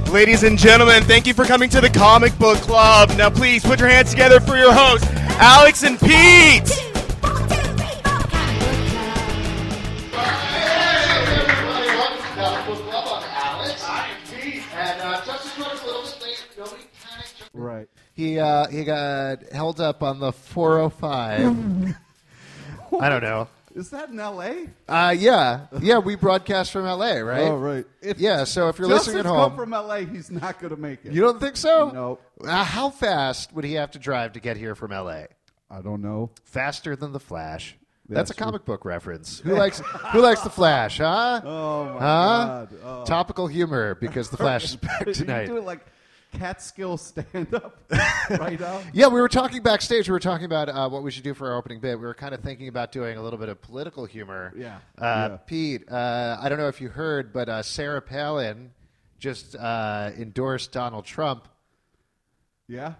Ladies and gentlemen, thank you for coming to the Comic Book Club. Now please put your hands together for your hosts, Alex and Pete. Right. He got held up on the 405. I don't know. Is that in L.A.? Yeah, we broadcast from L.A., right? Oh, right. So if you're Justin's listening at home... come from L.A., he's not going to make it. You don't think so? No. How fast would he have to drive to get here from L.A.? I don't know. Faster than the Flash. Yeah, That's a true. comic book reference. Who likes the Flash, huh? Oh, my God. Oh. Topical humor because the Flash is back You tonight. do it like Catskill stand-up right now? Yeah, we were talking backstage. We were talking about what we should do for our opening bit. We were kind of thinking about doing a little bit of political humor. Yeah. Pete, I don't know if you heard, but Sarah Palin just endorsed Donald Trump. Yeah?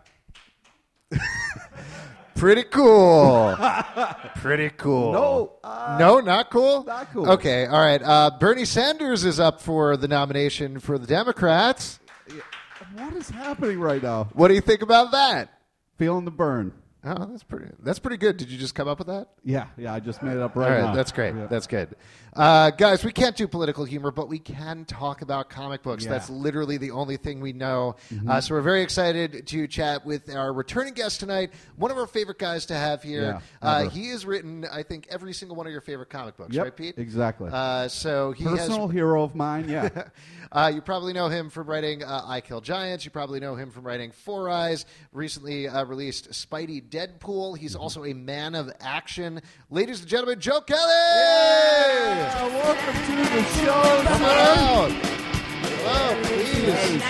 Pretty cool. Pretty cool. No. No, not cool? Not cool. Okay, all right. Bernie Sanders is up for the nomination for the Democrats. What is happening right now? What do you think about that? Feeling the burn. Oh, that's pretty good. Did you just come up with that? Yeah, I just made it up All right right, now. that's great. Yeah. That's good. Guys, we can't do political humor, but we can talk about comic books. Yeah. That's literally the only thing we know. So we're very excited to chat with our returning guest tonight, one of our favorite guys to have here. Yeah, he has written, I think, every single one of your favorite comic books, Yep, right, Pete? exactly. So he Personal hero of mine, yeah. you probably know him from writing I Kill Giants. You probably know him from writing Four Eyes. Recently released Spidey Deadpool. He's also a man of action. Ladies and gentlemen, Joe Kelly! Welcome to the show, Come on out. Hello, please.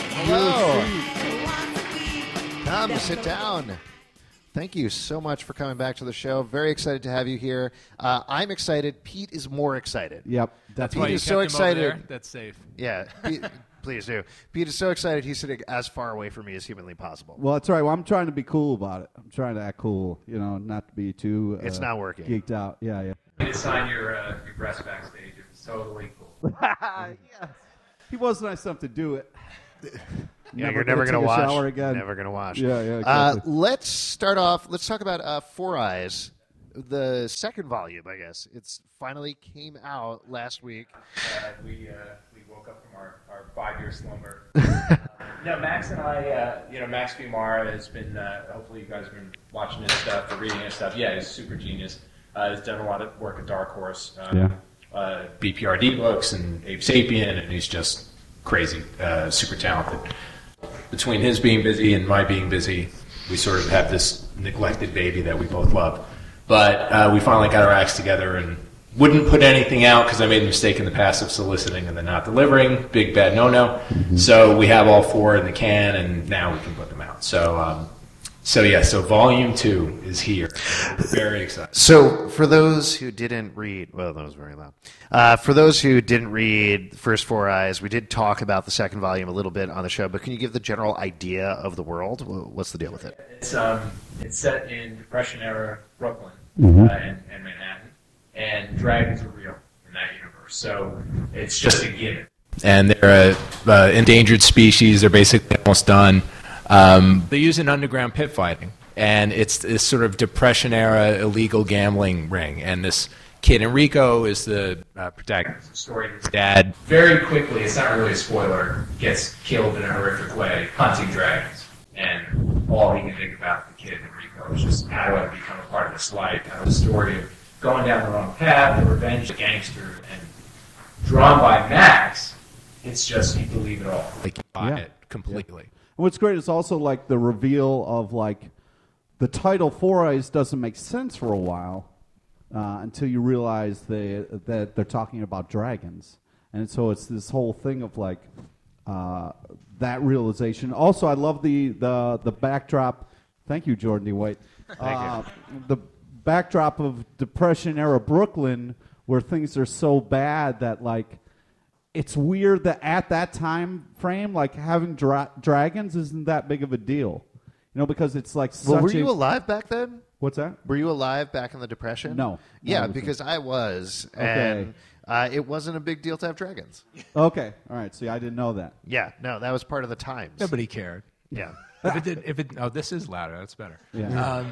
Hello. Come, sit down. Thank you so much for coming back to the show. Very excited to have you here. I'm excited. Pete is more excited. Yep. That's Pete why you is kept so him excited. over there. That's safe. Yeah, Pete, please do. Pete is so excited he's sitting as far away from me as humanly possible. Well, that's right. Well, I'm trying to be cool about it. I'm trying to act cool, not to be too It's not working. geeked out. Yeah. You to sign your breast backstage. It was totally cool. Yes. He was nice enough to do it. Yeah, you're never going to take a wash. shower again. Never going to wash. Yeah, exactly. Let's start off. Let's talk about Four Eyes, the second volume, I guess. It's finally came out last week. We woke up from our 5-year slumber. No, Max and I, Max Fumara has been, hopefully you guys have been watching his stuff or reading his stuff. Yeah, he's super genius. He's done a lot of work at Dark Horse. BPRD books and Ape Sapien, and he's just crazy, super talented. Between his being busy and my being busy, we sort of have this neglected baby that we both love. But we finally got our acts together and wouldn't put anything out because I made a mistake in the past of soliciting and then not delivering. Big bad no-no. Mm-hmm. So we have all 4 in the can, and now we can put them out. So volume 2 is here. We're very excited. So for those who didn't read, well, that was very loud. For those who didn't read the first Four Eyes, we did talk about the second volume a little bit on the show, but can you give the general idea of the world? What's the deal with it? It's set in Depression-era Brooklyn and Manhattan, and dragons are real in that universe. So it's just a given. And they're an endangered species. They're basically almost done. They use an underground pit fighting, and it's this sort of Depression-era illegal gambling ring. And this kid, Enrico, is the protagonist of the story. His dad, very quickly, it's not really a spoiler, gets killed in a horrific way hunting dragons. And all he can think about, the kid, Enrico, is just how do I become a part of this life? Kind of the story of going down the wrong path, the revenge, the gangster, and drawn by Max, it's just you believe it all. Like you buy it completely. And what's great is also like the reveal of like the title Four Eyes doesn't make sense for a while until you realize that they're talking about dragons, and so it's this whole thing of like that realization. Also, I love the backdrop. Thank you, Jordan D. White. Thank you. The backdrop of Depression era Brooklyn, where things are so bad that like. It's weird that at that time frame, like having dragons isn't that big of a deal, because it's like such. Well, were you alive back then? What's that? Were you alive back in the Depression? No. Yeah, I wasn't. because I was, Okay. and it wasn't a big deal to have dragons. Okay. All right. See, I didn't know that. Yeah, no, that was part of the times. Nobody cared. Yeah. Oh, this is louder. That's better. Yeah.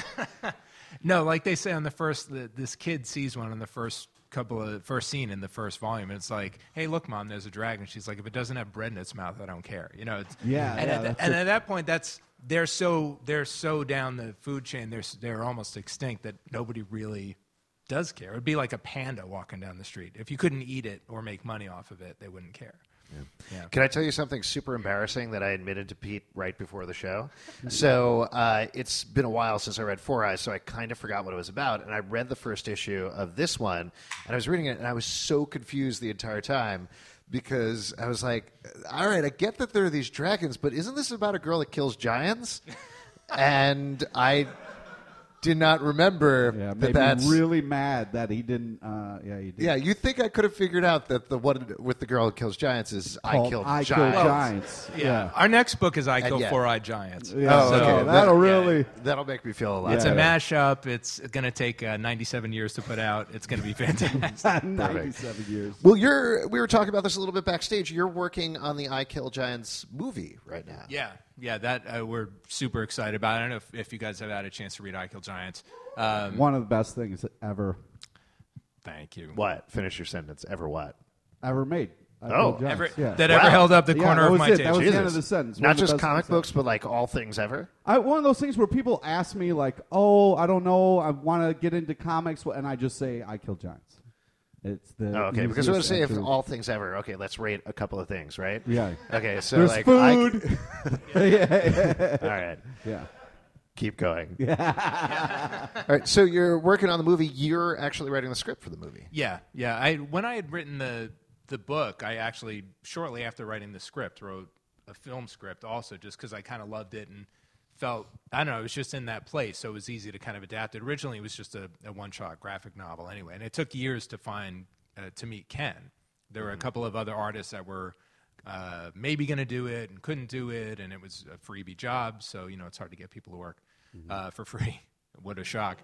No, like they say on the first, this kid sees one on the first scene in the first volume, and it's like, hey, look, Mom, there's a dragon. She's like, if it doesn't have bread in its mouth, I don't care. You know. At that point, they're so down the food chain. They're almost extinct that nobody really does care. It'd be like a panda walking down the street. If you couldn't eat it or make money off of it, they wouldn't care. Yeah. Can I tell you something super embarrassing that I admitted to Pete right before the show? So it's been a while since I read Four Eyes, so I kind of forgot what it was about. And I read the first issue of this one, and I was reading it, and I was so confused the entire time because I was like, all right, I get that there are these dragons, but isn't this about a girl that kills giants? And I did not remember Made that's me really mad that he didn't. He did. Yeah, you think I could have figured out that the one with the girl who kills giants is I Called Killed I Giants. Killed Giants. Yeah. Our next book is I Kill yet- Four-Eyed Giants. Yeah. Oh, okay. That'll really. That'll make me feel a lot It's a better. mashup. It's going to take 97 years to put out. It's going to be fantastic. 97 years. Well, we were talking about this a little bit backstage. You're working on the I Kill Giants movie right now. Yeah, that we're super excited about. I don't know if you guys have had a chance to read I Kill Giants. One of the best things ever Thank you. What? Finish your sentence. Ever what? made. I Oh. Killed Giants. Ever, yeah. that ever held up the corner that of was my it. table. That was the end Jesus. of the sentence. One Not of the just best comic things ever. books, but like all things ever. One of those things where people ask me like, "Oh, I don't know, I want to get into comics," and I just say, "I Kill Giants." It's the Oh, okay, because I was easiest going to say if entry. all things ever. Okay, let's rate a couple of things, right? Yeah. Okay, so There's like food. all right, Yeah. keep going. All right, so you're working on the movie. You're actually writing the script for the movie. Yeah. When I had written the book, I actually, shortly after writing the script, wrote a film script also, just because I kind of loved it and felt, I don't know, it was just in that place, so it was easy to kind of adapt it. Originally, it was just a one-shot graphic novel anyway, and it took years to meet Ken. There were a couple of other artists that were maybe going to do it and couldn't do it, and it was a freebie job, so, it's hard to get people to work for free. What a shock.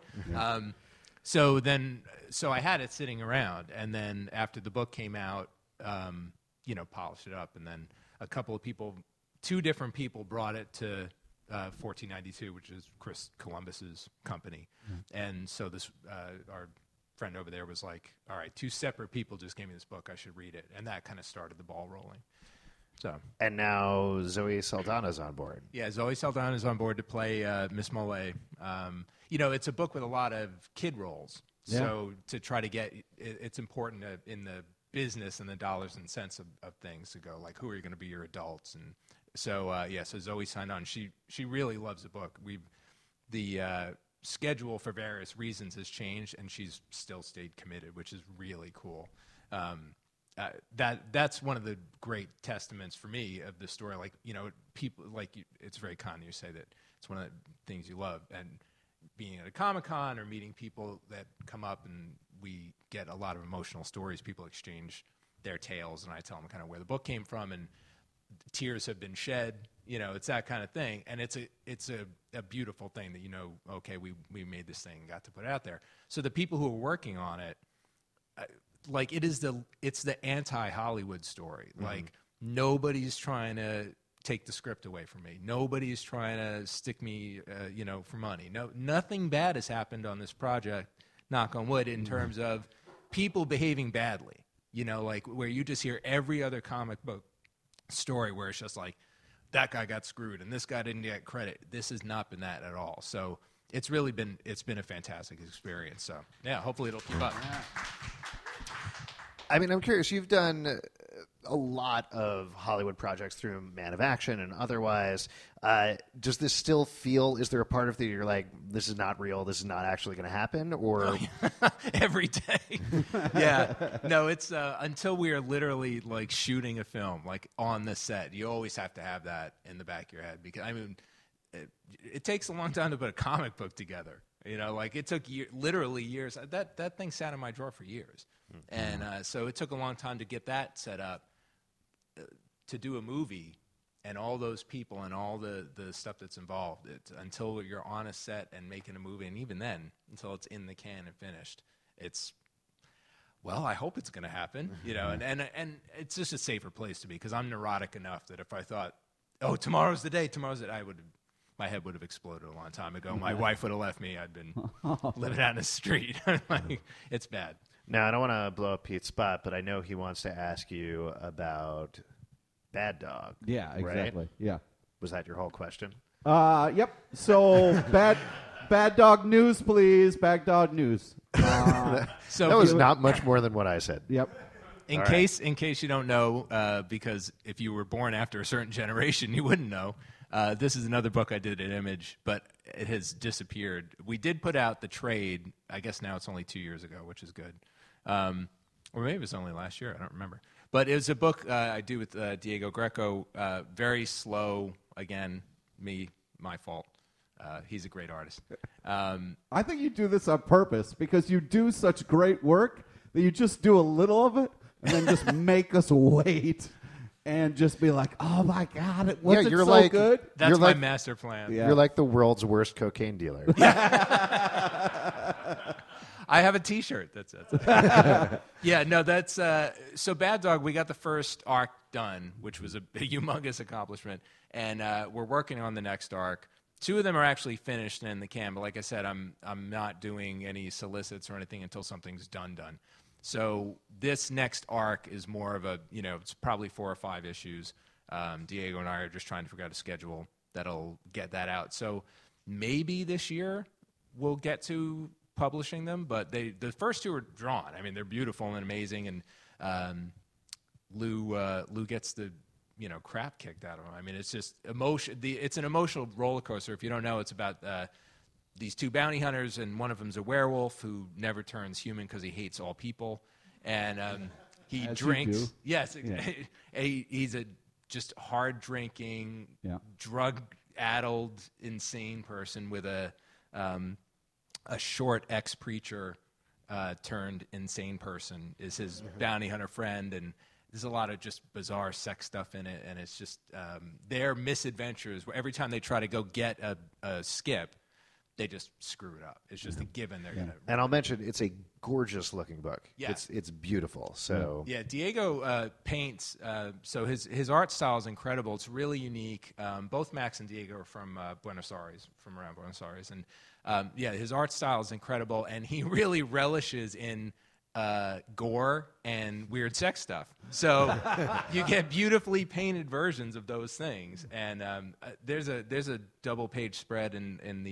So I had it sitting around, and then after the book came out, polished it up, and then a couple of people, two different people brought it to 1492, which is Chris Columbus's company. And so this our friend over there was like, all right, two separate people just gave me this book, I should read it. And that kind of started the ball rolling. So, And now Zoe Saldana's on board. yeah, Zoe Saldana is on board to play Miss Mollet. It's a book with a lot of kid roles. Yeah. So to try to get, it's important in the business and the dollars and cents of things to go, like, who are you going to be your adults? And so, so Zoe signed on. She really loves the book. The schedule for various reasons has changed, and she's still stayed committed, which is really cool. That's one of the great testaments for me of the story. Like, people it's very kind you say that it's one of the things you love, and being at a Comic-Con or meeting people that come up and we get a lot of emotional stories. People exchange their tales, and I tell them kind of where the book came from, and tears have been shed. It's that kind of thing, and it's a beautiful thing that okay, we made this thing and got to put it out there. So the people who are working on it, it's the anti-Hollywood story. Mm-hmm. Like, nobody's trying to take the script away from me. Nobody's trying to stick me, for money. No, nothing bad has happened on this project, knock on wood, in terms of people behaving badly. Like where you just hear every other comic book story where it's just like, that guy got screwed and this guy didn't get credit. This has not been that at all. So it's been a fantastic experience. So yeah, hopefully it'll keep up. I mean, I'm curious. You've done a lot of Hollywood projects through Man of Action and otherwise. Does this still feel? Is there a part of that you're like, this is not real? This is not actually going to happen? Or every day? Yeah. No, it's until we are literally like shooting a film, like on the set. You always have to have that in the back of your head because it takes a long time to put a comic book together. Like it took literally years. That thing sat in my drawer for years. And so it took a long time to get that set up. To do a movie, and all those people and all the stuff that's involved. Until you're on a set and making a movie, and even then, until it's in the can and finished, it's, well, I hope it's going to happen, and it's just a safer place to be, because I'm neurotic enough that if I thought, oh, tomorrow's the day, my head would have exploded a long time ago. My wife would have left me. I'd been living out in the street. Like, it's bad. Now, I don't want to blow up Pete's spot, but I know he wants to ask you about Bad Dog. Yeah, exactly. Right? Yeah. Was that your whole question? Yep. So bad dog news, please. Bad dog news. So that was not much more than what I said. Yep. In case you don't know, because if you were born after a certain generation, you wouldn't know. This is another book I did at Image, but it has disappeared. We did put out the trade. I guess now it's only 2 years ago, which is good. Or maybe it was only last year. I don't remember. But it was a book I do with Diego Greco. Very slow. Again, my fault. He's a great artist. I think you do this on purpose because you do such great work that you just do a little of it and then just make us wait and just be like, oh my God, it wasn't you're so like, good. That's my master plan. Yeah. You're like the world's worst cocaine dealer. I have a T-shirt. That's it. Yeah, no, that's so Bad Dog. We got the first arc done, which was a humongous accomplishment, and we're working on the next arc. 2 of them are actually finished and in the can, but like I said, I'm not doing any solicits or anything until something's done. So this next arc is more of a, it's probably 4 or 5 issues. Diego and I are just trying to figure out a schedule that'll get that out. So maybe this year we'll get to publishing them, but the first 2 are drawn. I mean, they're beautiful and amazing, and Lou gets the crap kicked out of him. I mean, it's just emotion. It's an emotional roller coaster. If you don't know, it's about these 2 bounty hunters, and one of them's a werewolf who never turns human because he hates all people, and he As drinks. you do. Yes, Yeah. He's a just hard drinking, drug-addled, insane person with a short ex-preacher turned insane person is his bounty hunter friend, and there's a lot of just bizarre sex stuff in it, and it's just their misadventures. Where every time they try to go get a skip, they just screw it up. It's just a given they're gonna. And I'll mention it's a gorgeous looking book. Yeah. It's beautiful. So yeah, Diego paints. So his art style is incredible. It's really unique. Both Max and Diego are from Buenos Aires, from around Buenos Aires, and his art style is incredible, and he really relishes in gore and weird sex stuff. So you get beautifully painted versions of those things. And there's a double page spread in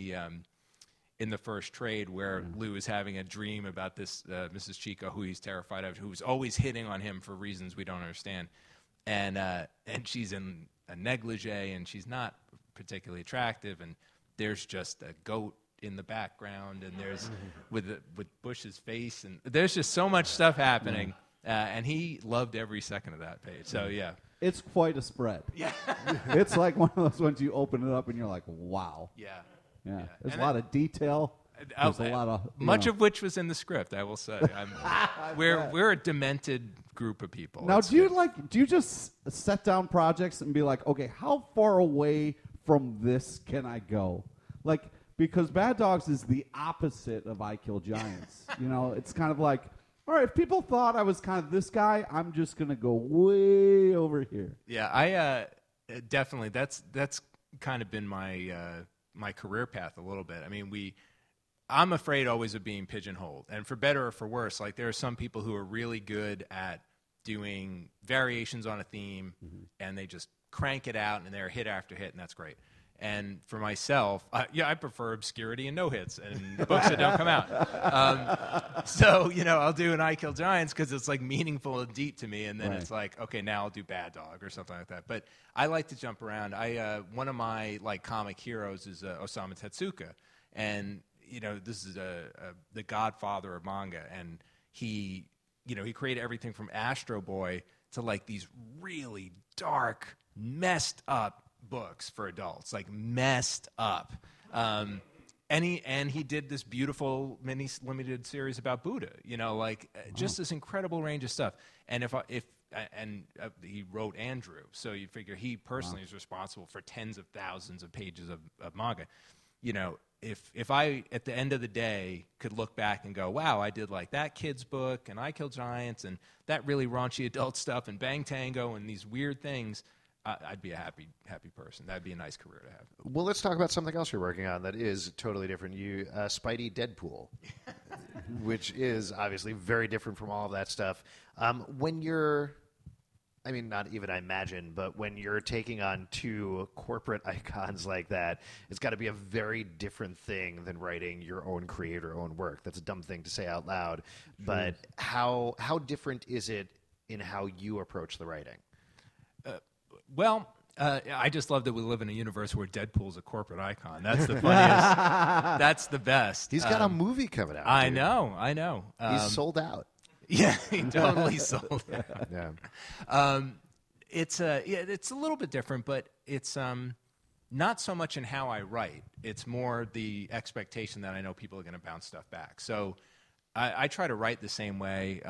the first trade where Lou is having a dream about this Mrs. Chico, who he's terrified of, who's always hitting on him for reasons we don't understand. And she's in a negligee, and she's not particularly attractive, and there's just a goat in the background, and there's with Bush's face, and there's just so much stuff happening, and he loved every second of that page. So yeah, It's quite a spread. yeah, It's like one of those ones you open it up and you're like, wow. yeah. Yeah. There's And a lot of detail. There's a lot of much of which was in the script. I will say, we're a demented group of people. Now, It's do you good. do you just set down projects and be like, okay, how far away from this can I go? Like, because Bad Dogs is the opposite of I Kill Giants. It's kind of like, all right, if people thought I was kind of this guy, I'm just gonna go way over here. Yeah, I definitely. That's kind of been my my career path a little bit. I mean, I'm afraid always of being pigeonholed, and for better or for worse. Like, there are some people who are really good at doing variations on a theme, and they just crank it out, and they're hit after hit, and that's great. And for myself, I prefer obscurity and no hits and books that don't come out. So, I'll do an I Kill Giants because it's like meaningful and deep to me. And then it's like, okay, now I'll do Bad Dog or something like that. But I like to jump around. One of my comic heroes is Osamu Tezuka. And, this is the godfather of manga. And he created everything from Astro Boy to these really dark, messed up books for adults, messed up. And he did this beautiful mini limited series about Buddha, just this incredible range of stuff. And if he wrote Andrew, so you figure he personally is responsible for tens of thousands of pages of manga. You know, if I at the end of the day could look back and go, wow, I did like that kid's book and I Kill Giants and that really raunchy adult stuff and Bang Tango and these weird things, I'd be a happy person. That'd be a nice career to have. Well, let's talk about something else you're working on that is totally different. You Spidey Deadpool, which is obviously very different from all of that stuff. When you're, I mean, not even I imagine, but when you're taking on two corporate icons like that, it's got to be a very different thing than writing your own creator own work. That's a dumb thing to say out loud, but how different is it in how you approach the writing? Well, I just love that we live in a universe where Deadpool's a corporate icon. That's the funniest. That's the best. He's got a movie coming out. I dude. know. He's sold out. Yeah, he totally sold out. Yeah. It's a little bit different, but it's not so much in how I write. It's more the expectation that I know people are going to bounce stuff back. So I try to write the same way.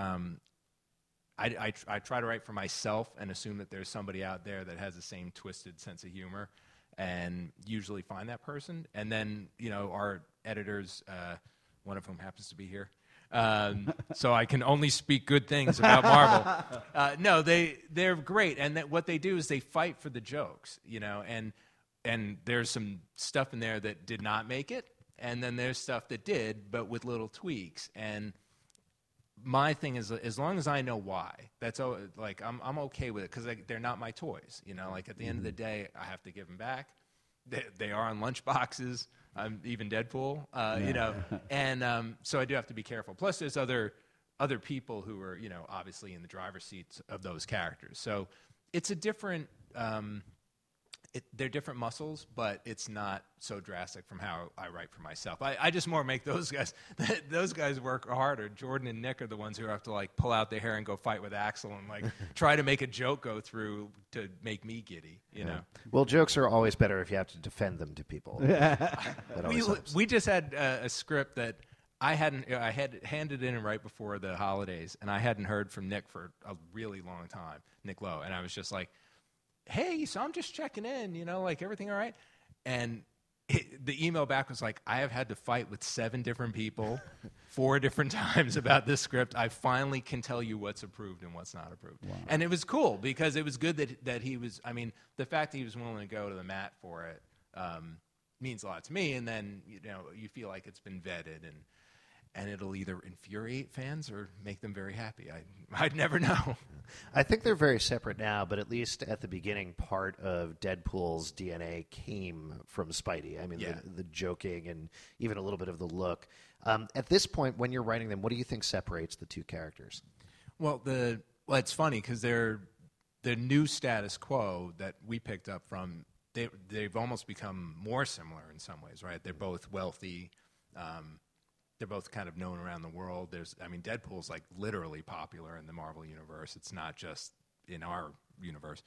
I try to write for myself and assume that there's somebody out there that has the same twisted sense of humor, and usually find that person. And then, you know, our editors, one of whom happens to be here, so I can only speak good things about Marvel. No, they're great, and what they do is they fight for the jokes, you know, and there's some stuff in there that did not make it, and then there's stuff that did, but with little tweaks. And my thing is, as long as I know why, that's like I'm okay with it, because they're not my toys. You know, like at the end of the day, I have to give them back. They are on lunch boxes. Even Deadpool, you know, and so I do have to be careful. Plus, there's other people who are, you know, obviously in the driver's seats of those characters. So it's a different. They're different muscles, but it's not so drastic from how I write for myself. I just more make those guys. Those guys work harder. Jordan and Nick are the ones who have to like pull out their hair and go fight with Axel and like try to make a joke go through to make me giddy. You know. Well, jokes are always better if you have to defend them to people. That always helps. We just had a script that I had handed in right before the holidays, and I hadn't heard from Nick for a really long time, Nick Lowe, and I was just like, hey, so I'm just checking in, you know, like everything all right? And the email back was like, I have had to fight with 7 different people 4 different times about this script. I finally can tell you what's approved and what's not approved. Wow. And it was cool because it was good that he was, I mean, the fact that he was willing to go to the mat for it means a lot to me. And then, you know, you feel like it's been vetted and it'll either infuriate fans or make them very happy. I'd never know. I think they're very separate now, but at least at the beginning, part of Deadpool's DNA came from Spidey. I mean, the joking and even a little bit of the look. At this point, when you're writing them, what do you think separates the two characters? Well, it's funny because they're the new status quo that we picked up from. They've almost become more similar in some ways, right? They're both wealthy. They're both kind of known around the world. Deadpool's like literally popular in the Marvel universe. It's not just in our universe.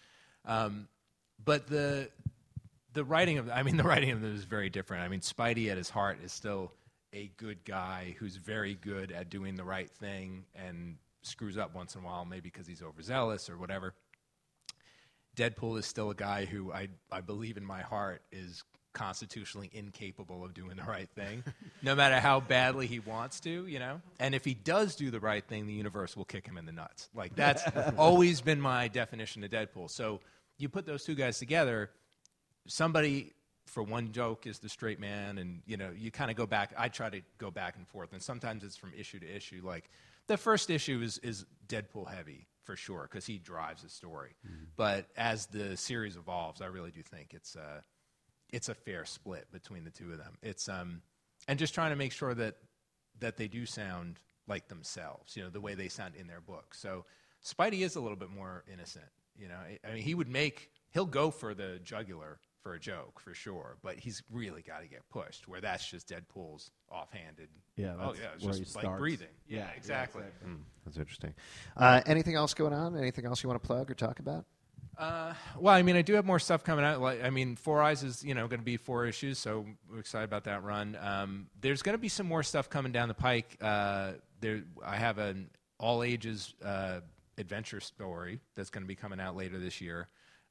But the writing of them is very different. I mean, Spidey at his heart is still a good guy who's very good at doing the right thing and screws up once in a while, maybe because he's overzealous or whatever. Deadpool is still a guy who I believe in my heart is constitutionally incapable of doing the right thing, no matter how badly he wants to, you know? And if he does do the right thing, the universe will kick him in the nuts. Like, that's always been my definition of Deadpool. So you put those two guys together, somebody, for one joke, is the straight man, and, you know, you kind of go back. I try to go back and forth, and sometimes it's from issue to issue. Like, the first issue is Deadpool heavy, for sure, because he drives the story. Mm-hmm. But as the series evolves, I really do think it's a fair split between the two of them. It's and just trying to make sure that they do sound like themselves, you know, the way they sound in their book. So Spidey is a little bit more innocent, you know. I mean, he'll go for the jugular for a joke, for sure, but he's really got to get pushed, where that's just Deadpool's offhanded. Yeah, it's just like breathing. Yeah, exactly. That's interesting. Anything else going on? Anything else you want to plug or talk about? Well, I mean, I do have more stuff coming out. Like, I mean, Four Eyes is, you know, going to be 4 issues, so we're excited about that run. There's going to be some more stuff coming down the pike. I have an all ages adventure story that's going to be coming out later this year.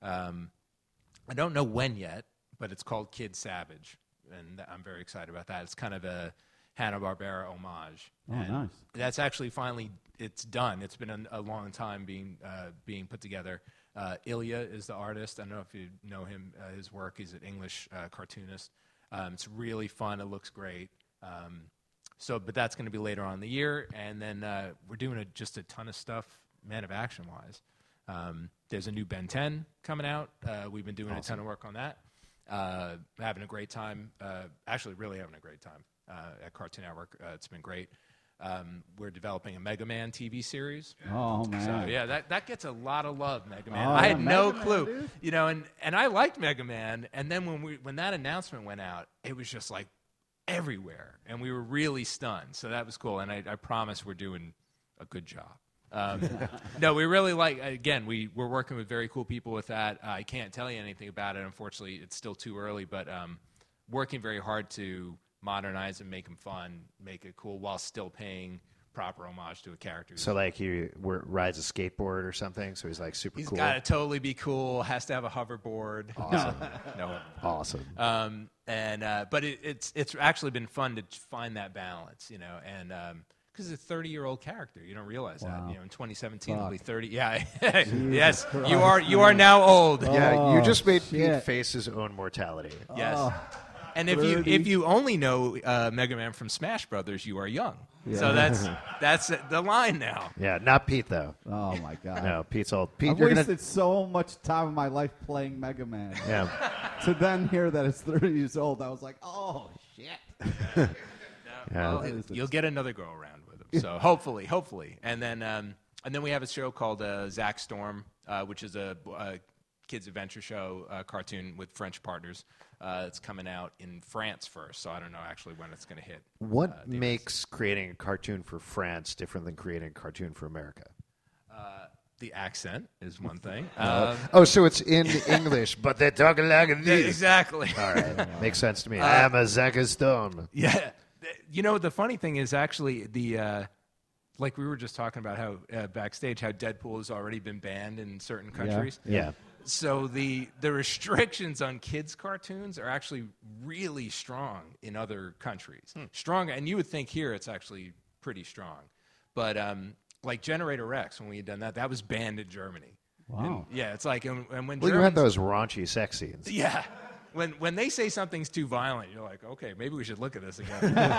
I don't know when yet, but it's called Kid Savage, and I'm very excited about that. It's kind of a Hanna-Barbera homage. Oh, and nice. That's actually finally, it's done. It's been a long time being put together. Ilya is the artist. I don't know if you know him, his work. He's an English cartoonist. It's really fun. It looks great. But that's going to be later on in the year. And then we're doing just a ton of stuff, Man of Action-wise. There's a new Ben 10 coming out. We've been doing a ton of work on that. Having a great time. Actually, really having a great time at Cartoon Network. It's been great. We're developing a Mega Man TV series. Oh, man. So, yeah, that gets a lot of love, Mega Man. Oh, I had yeah, no Mega Man, clue. dude. You know, and I liked Mega Man. And then when that announcement went out, it was just like everywhere. And we were really stunned. So that was cool. And I promise we're doing a good job. No, we really we're working with very cool people with that. I can't tell you anything about it. Unfortunately, it's still too early, but working very hard to modernize and make them fun, make it cool, while still paying proper homage to a character. So like he rides a skateboard or something, so he's like super He's cool. got to totally be cool, has to have a hoverboard. Awesome. No. Awesome. But it's actually been fun to find that balance, you know, and because it's a 30-year-old character, you don't realize that. You know, in 2017 he'll be 30. Yeah, yes, Christ. you are now old. Yeah, you just made shit. Pete face his own mortality. Yes. And if 30. you only know Mega Man from Smash Brothers, you are young. So that's the line now. Yeah, not Pete though. Oh, my God. No, Pete's old. Pete, I've you're wasted gonna. so much time of my life playing Mega Man. Yeah. To then hear that it's 30 years old, I was like, oh, shit. Yeah. Well, you'll get another go around with him. So hopefully, and then we have a show called Zack Storm, which is a kids adventure show cartoon with French partners. It's coming out in France first, so I don't know actually when it's going to hit. What makes creating a cartoon for France different than creating a cartoon for America? The accent is one thing. So it's in English, but they're talking like Yeah, this. exactly. All right, makes sense to me. I am a Zack Stone. Yeah. You know, the funny thing is actually like we were just talking about how backstage how Deadpool has already been banned in certain countries. Yeah. So the restrictions on kids' cartoons are actually really strong in other countries. Stronger, and you would think here it's actually pretty strong. But like Generator Rex, when we had done that was banned in Germany. Wow. And, yeah, it's like and when Well, you had those raunchy sex scenes. Yeah. When they say something's too violent, you're like, okay, maybe we should look at this again.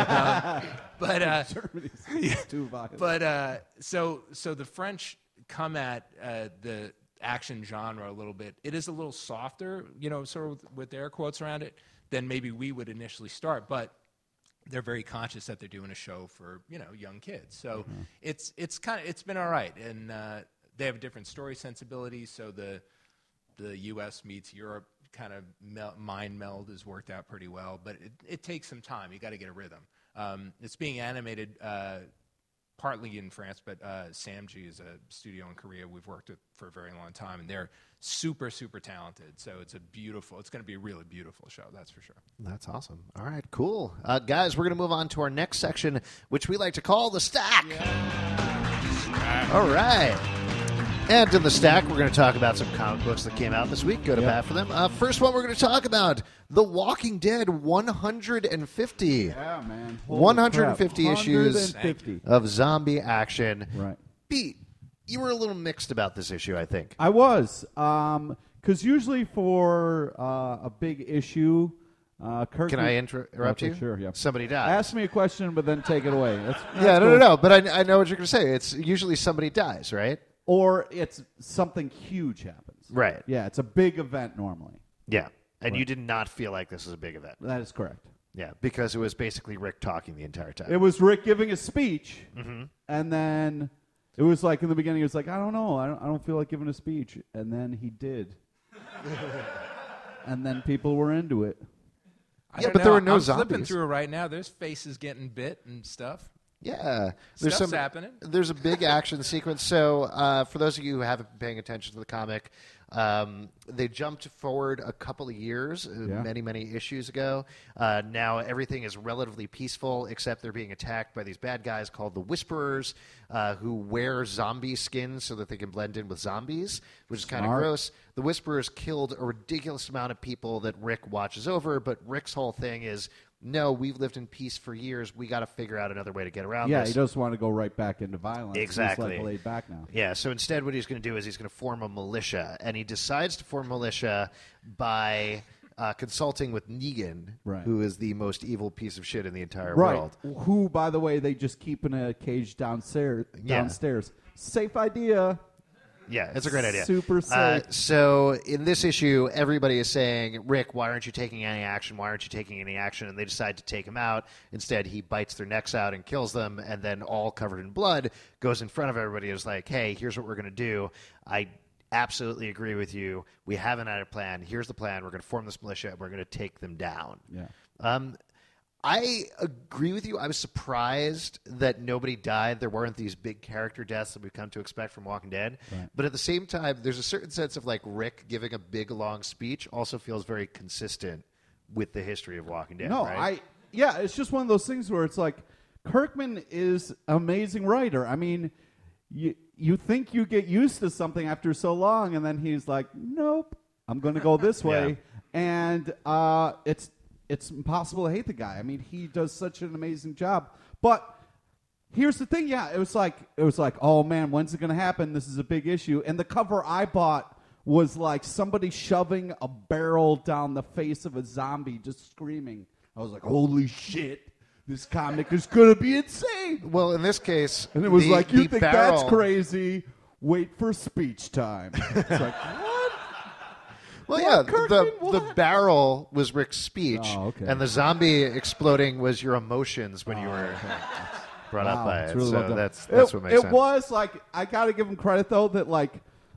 Germany's too violent. But so the French come at the action genre a little bit. It is a little softer, you know, sort of with air quotes around it, than maybe we would initially start. But they're very conscious that they're doing a show for, you know, young kids. So it's been all right, and they have different story sensibilities. So the U.S. meets Europe kind of mind meld has worked out pretty well, but it takes some time. You got to get a rhythm. It's being animated partly in France, but Samji is a studio in Korea we've worked with for a very long time, and they're super, super talented. So it's going to be a really beautiful show, that's for sure. That's awesome. All right, cool. Guys, we're going to move on to our next section, which we like to call the Stack. All right. And in the Stack, we're going to talk about some comic books that came out this week. Go to bat for them. First one we're going to talk about, The Walking Dead 150. Yeah, man. Holy 150 crap. issues 150. of zombie action. Right. Pete, you were a little mixed about this issue, I think. I was. Because usually for a big issue, Kirk... Can I interrupt Okay, you? Sure, yeah. Somebody dies. Ask me a question, but then take it away. That's Yeah, cool. no. But I know what you're going to say. It's usually somebody dies, right? Or it's something huge happens. Right. Yeah, it's a big event normally. Yeah. And you did not feel like this is a big event. That is correct. Yeah, because it was basically Rick talking the entire time. It was Rick giving a speech, and then it was like in the beginning, he was like, I don't know, I don't feel like giving a speech. And then he did. And then people were into it. I Yeah, don't but know. there were no I'm zombies. flipping through it right now. There's faces getting bit and stuff. Yeah, there's Stuff's happening. There's a big action sequence. So, for those of you who haven't been paying attention to the comic, they jumped forward a couple of years, many issues ago. Now everything is relatively peaceful, except they're being attacked by these bad guys called the Whisperers, who wear zombie skins so that they can blend in with zombies, which is kind of gross. The Whisperers killed a ridiculous amount of people that Rick watches over, but Rick's whole thing is, no, we've lived in peace for years. We got to figure out another way to get around this. Yeah, he doesn't want to go right back into violence. Exactly. He's like laid back now. Yeah, so instead what he's going to do is he's going to form a militia. And he decides to form a militia by consulting with Negan, who is the most evil piece of shit in the entire world. Who, by the way, they just keep in a cage downstairs. Safe idea. Yeah, it's a great idea. Super safe. So in this issue, everybody is saying, Rick, why aren't you taking any action? Why aren't you taking any action? And they decide to take him out. Instead, he bites their necks out and kills them, and then all covered in blood goes in front of everybody and is like, hey, here's what we're going to do. I absolutely agree with you. We haven't had a plan. Here's the plan. We're going to form this militia, and we're going to take them down. Yeah. I agree with you. I was surprised that nobody died. There weren't these big character deaths that we've come to expect from Walking Dead. Right. But at the same time, there's a certain sense of like Rick giving a big, long speech also feels very consistent with the history of Walking Dead. No, right? it's just one of those things where it's like Kirkman is an amazing writer. I mean, you think you get used to something after so long, and then he's like, nope, I'm going to go this way. And it's impossible to hate the guy. I mean, he does such an amazing job. But here's the thing. Yeah, it was like, oh, man, when's it going to happen? This is a big issue. And the cover I bought was like somebody shoving a barrel down the face of a zombie, just screaming. I was like, holy shit. This comic is going to be insane. Well, in this case, and it was like, you think that's crazy? Wait for speech time. It's like, what? Well, the barrel was Rick's speech, and the zombie exploding was your emotions when you were brought up by it. Really so that's what makes sense. It was like, I got to give him credit though that like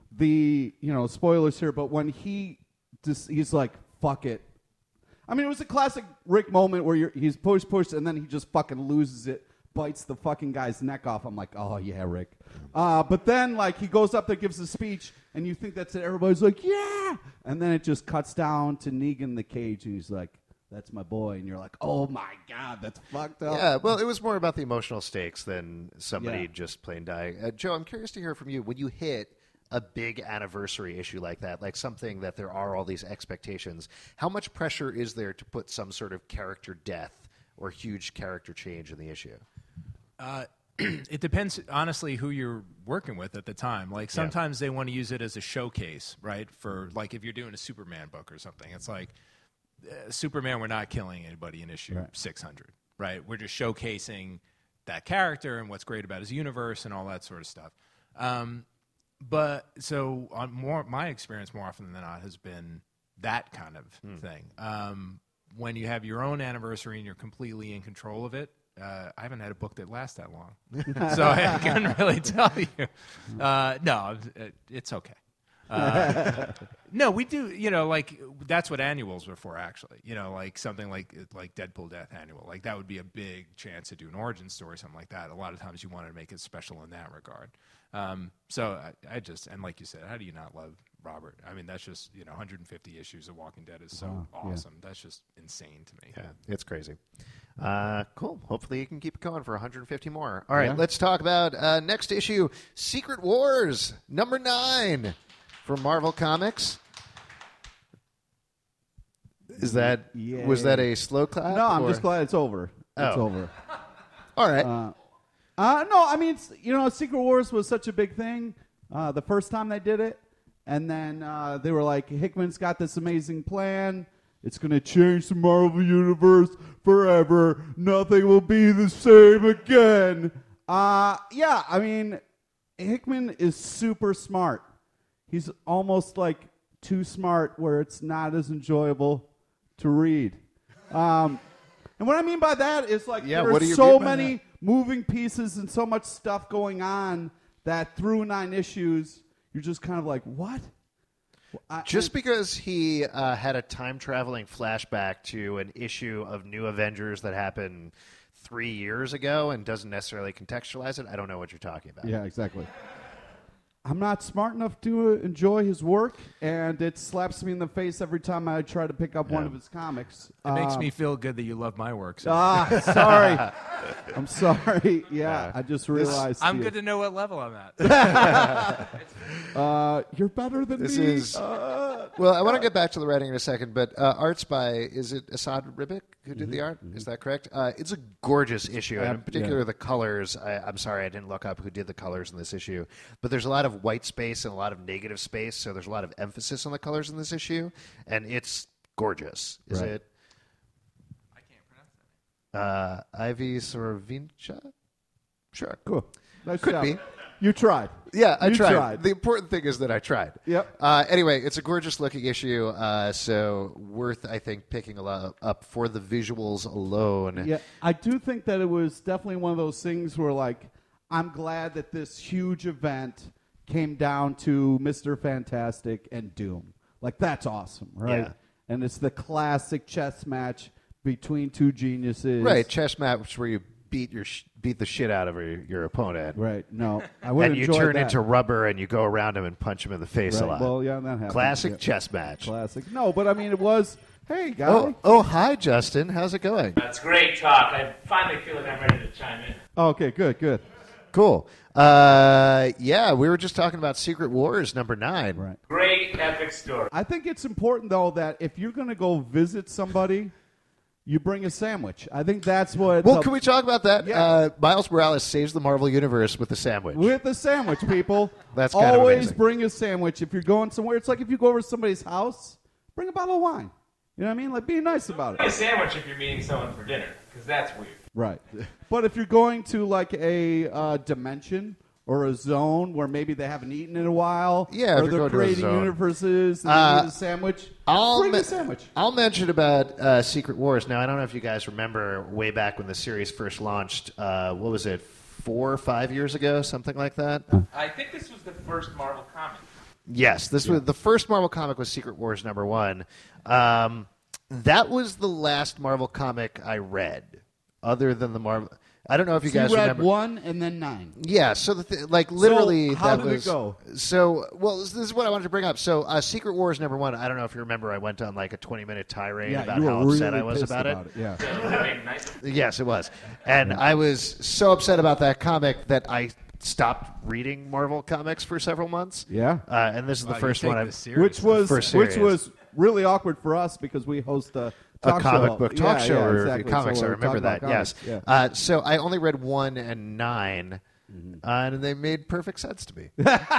spoilers here, but when he's like, fuck it. I mean, it was a classic Rick moment where he's pushed, and then he just fucking loses it, bites the fucking guy's neck off. I'm like, oh yeah, Rick. But then like he goes up there, gives a speech, and you think that's it. Everybody's like, yeah, and then it just cuts down to Negan in the cage, and he's like, that's my boy, and you're like, oh my god, that's fucked up. Yeah, well, it was more about the emotional stakes than somebody just plain dying. Joe, I'm curious to hear from you when you hit a big anniversary issue like that, like something that there are all these expectations. How much pressure is there to put some sort of character death or huge character change in the issue? It depends, honestly, who you're working with at the time. Like, sometimes they want to use it as a showcase, right? For, like, if you're doing a Superman book or something. It's like, Superman, we're not killing anybody in issue 600, right? We're just showcasing that character and what's great about his universe and all that sort of stuff. But, so, my experience more often than not has been that kind of thing. When you have your own anniversary and you're completely in control of it, I haven't had a book that lasts that long, so I can't really tell you. No, it's okay. No, we do. Like that's what annuals were for, actually. Like something like Deadpool Death Annual. Like that would be a big chance to do an origin story, something like that. A lot of times you want to make it special in that regard. So I just, and like you said, how do you not love Robert? I mean, that's just 150 issues of Walking Dead is so awesome. Yeah. That's just insane to me. Yeah, it's crazy. Cool. Hopefully you can keep it going for 150 more. All right, let's talk about next issue, Secret Wars, number 9 from Marvel Comics. Was that a slow clap? No, I'm just glad it's over. It's over. All right. No, I mean, Secret Wars was such a big thing the first time they did it. And then they were like, Hickman's got this amazing plan. It's going to change the Marvel Universe forever. Nothing will be the same again. Yeah, I mean, Hickman is super smart. He's almost like too smart where it's not as enjoyable to read. And what I mean by that is like there's so many moving pieces and so much stuff going on that through 9 issues, you're just kind of like, what? Just because he had a time-traveling flashback to an issue of New Avengers that happened 3 years ago and doesn't necessarily contextualize it, I don't know what you're talking about. Yeah, exactly. I'm not smart enough to enjoy his work, and it slaps me in the face every time I try to pick up one of his comics. It makes me feel good that you love my work. So. Sorry. I'm sorry. Yeah, I just realized. I'm good to know what level I'm at. You're better than This me. is well. I want to get back to the writing in a second, but art's by, is it Asad Ribic who did the art? Is that correct? It's a gorgeous issue, and in particular the colors. I'm sorry I didn't look up who did the colors in this issue, but there's a lot of white space and a lot of negative space, so there's a lot of emphasis on the colors in this issue, and it's gorgeous. Is Right. it? I can't pronounce that. Ivy Sorovincha? Sure. Cool. Nice Could job. be. You tried. Yeah, I You tried. tried. The important thing is that I tried. Yep. Anyway, it's a gorgeous looking issue, so worth, I think, picking a lot up for the visuals alone. Yeah, I do think that it was definitely one of those things where, like, I'm glad that this huge event came down to Mr. Fantastic and Doom. Like, that's awesome, right? Yeah. And it's the classic chess match between two geniuses. Right, chess match where you beat the shit out of your opponent. Right. No, I would And you enjoy turn that. into rubber and you go around him and punch him in the face a Right. lot. Well, yeah, that happens. Classic Yeah. chess match. Classic. No, but I mean, it was, hey, guy. Oh, hi, Justin. How's it going? That's great talk. I finally feel like I'm ready to chime in. Okay, good. Cool. Yeah, we were just talking about Secret Wars #9. Right. Great epic story. I think it's important, though, that if you're going to go visit somebody, you bring a sandwich. I think that's what... Well, can we talk about that? Yeah. Miles Morales saves the Marvel Universe with a sandwich. With a sandwich, people. That's kind of Always amazing. bring a sandwich. If you're going somewhere, it's like if you go over to somebody's house, bring a bottle of wine. You know what I mean? Like, be nice about Bring a it. sandwich if you're meeting someone for dinner, because that's weird. Right. But if you're going to, like, a dimension or a zone where maybe they haven't eaten in a while, Yeah, if or you're they're going to a creating zone. universes and they need a sandwich, bring a sandwich. I'll mention about Secret Wars. Now, I don't know if you guys remember way back when the series first launched. What was it, 4 or 5 years ago, something like that? I think this was the first Marvel comic. Yes, this was the first Marvel comic was Secret Wars #1. That was the last Marvel comic I read, other than the Marvel. I don't know if you guys you read remember. 1 and then 9. Yeah, so like literally, So how that did it was, go? So, well, this is what I wanted to bring up. So, Secret Wars #1. I don't know if you remember. I went on like a 20-minute tirade about you were how upset really I was pissed about it. Yeah. I mean, nice. Yes, it was, and I was so upset about that comic that I stopped reading Marvel comics for several months. Yeah. And this is the Wow, you first take one. this seriously. First Which series. was really awkward for us because we host a talk comic show. book talk Yeah, show yeah, or review exactly. comics. So I we're remember that. talking about Yes. comics, yeah. So I only read 1 and 9, and they made perfect sense to me.